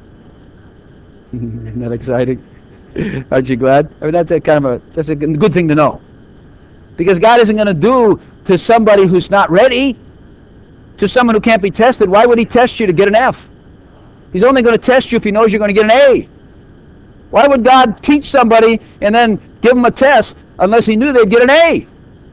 Isn't that exciting? Aren't you glad? I mean, that's a kind of a that's a good thing to know. Because God isn't going to do to somebody who's not ready, to someone who can't be tested. Why would he test you to get an F? He's only going to test you if he knows you're going to get an A. Why would God teach somebody and then give them a test unless he knew they'd get an A?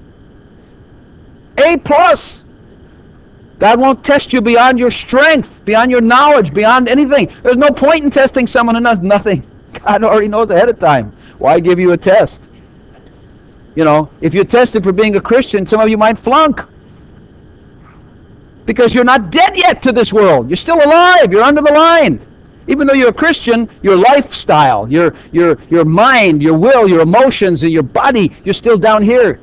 A plus. God won't test you beyond your strength, beyond your knowledge, beyond anything. There's no point in testing someone who knows nothing. God already knows ahead of time. Why give you a test? You know, if you tested for being a Christian, some of you might flunk. Because you're not dead yet to this world. You're still alive. You're under the line. Even though you're a Christian, your lifestyle, your, your, your mind, your will, your emotions, and your body, you're still down here.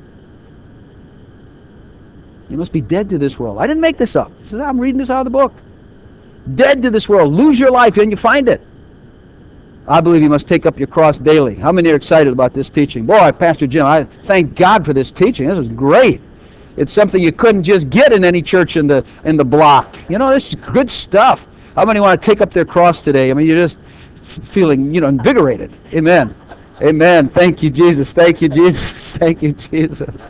You must be dead to this world. I didn't make this up. This is, I'm reading this out of the book. Dead to this world. Lose your life and you find it. I believe you must take up your cross daily. How many are excited about this teaching? Boy, Pastor Jim, I thank God for this teaching. This is great. It's something you couldn't just get in any church in the in the block. You know, this is good stuff. How many want to take up their cross today? I mean, you're just feeling, you know, invigorated. Amen. Amen. Thank you, Jesus. Thank you, Jesus. Thank you, Jesus.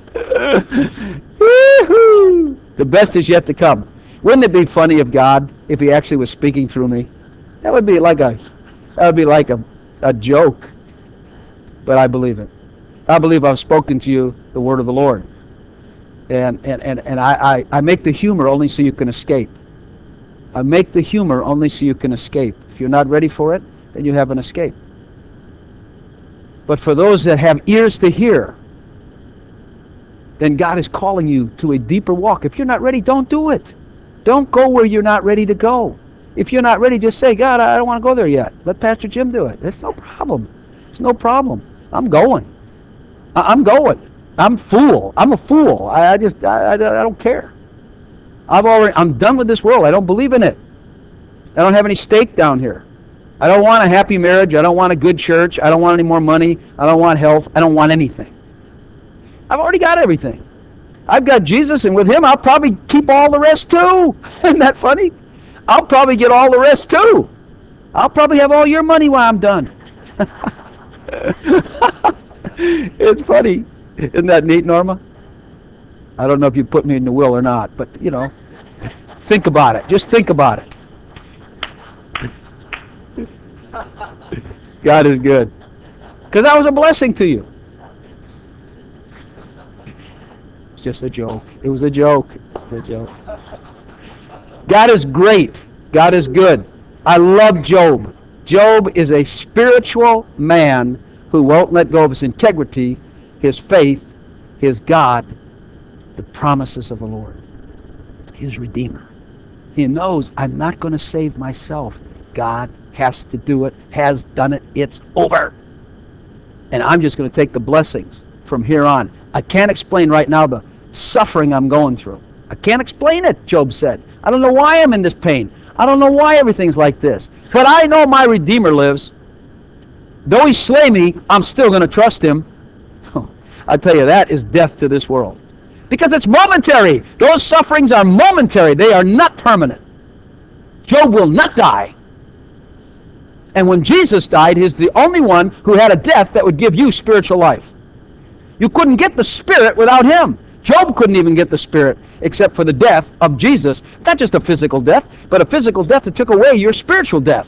Woo-hoo! The best is yet to come. Wouldn't it be funny if God, if He actually was speaking through me? That would be like a, that would be like a, a joke. But I believe it. I believe I've spoken to you the word of the Lord. And and, and, and I, I, I make the humor only so you can escape. I make the humor only so you can escape. If you're not ready for it, then you haven't escaped. But for those that have ears to hear, then God is calling you to a deeper walk. If you're not ready, don't do it. Don't go where you're not ready to go. If you're not ready, just say, God, I don't want to go there yet. Let Pastor Jim do it. That's no problem. It's no problem. I'm going. I- I'm going. I'm fool. I'm a fool. I, I just, I, I, I don't care. I've already, I'm done with this world. I don't believe in it. I don't have any stake down here. I don't want a happy marriage. I don't want a good church. I don't want any more money. I don't want health. I don't want anything. I've already got everything. I've got Jesus, and with Him, I'll probably keep all the rest too. Isn't that funny? I'll probably get all the rest too. I'll probably have all your money while I'm done. It's funny. Isn't that neat, Norma? I don't know if you put me in the will or not, but, you know, think about it. Just think about it. God is good. Because that was a blessing to you. It's just a joke. It was a joke. It was a joke. God is great. God is good. I love Job. Job is a spiritual man who won't let go of his integrity, his faith, his God, the promises of the Lord, his Redeemer. He knows, I'm not going to save myself. God has to do it, has done it, it's over. And I'm just going to take the blessings from here on. I can't explain right now the suffering I'm going through. I can't explain it, Job said. I don't know why I'm in this pain. I don't know why everything's like this. But I know my Redeemer lives. Though He slay me, I'm still going to trust Him. I tell you, that is death to this world. Because it's momentary. Those sufferings are momentary. They are not permanent. Job will not die. And when Jesus died, He's the only one who had a death that would give you spiritual life. You couldn't get the Spirit without Him. Job couldn't even get the Spirit except for the death of Jesus. Not just a physical death, but a physical death that took away your spiritual death.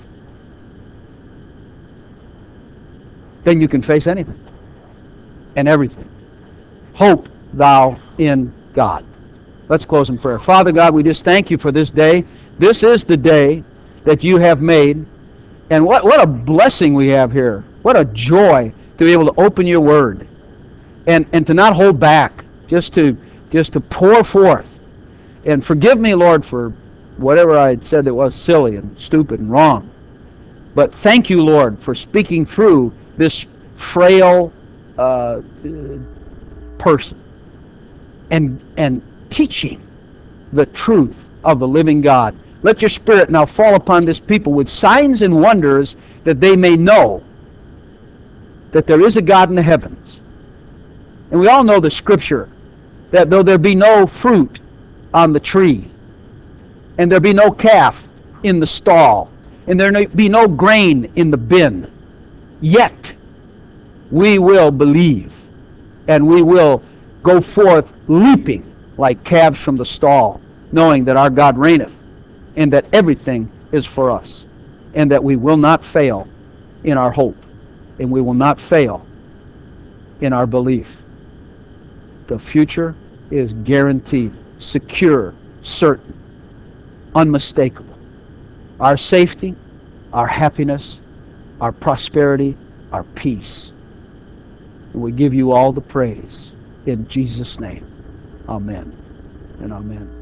Then you can face anything and everything. Hope thou in God. Let's close in prayer. Father God, we just thank You for this day. This is the day that You have made. And what, what a blessing we have here. What a joy to be able to open Your Word and, and to not hold back, just to, just to pour forth. And forgive me, Lord, for whatever I had said that was silly and stupid and wrong. But thank You, Lord, for speaking through this frail uh, person and, and teaching the truth of the living God. Let Your Spirit now fall upon this people with signs and wonders, that they may know that there is a God in the heavens. And we all know the Scripture, that though there be no fruit on the tree, and there be no calf in the stall, and there be no grain in the bin, yet we will believe, and we will go forth leaping like calves from the stall, knowing that our God reigneth, and that everything is for us, and that we will not fail in our hope, and we will not fail in our belief. The future is guaranteed, secure, certain, unmistakable. Our safety, our happiness, our prosperity, our peace. And we give you all the praise. In Jesus' name, amen and amen.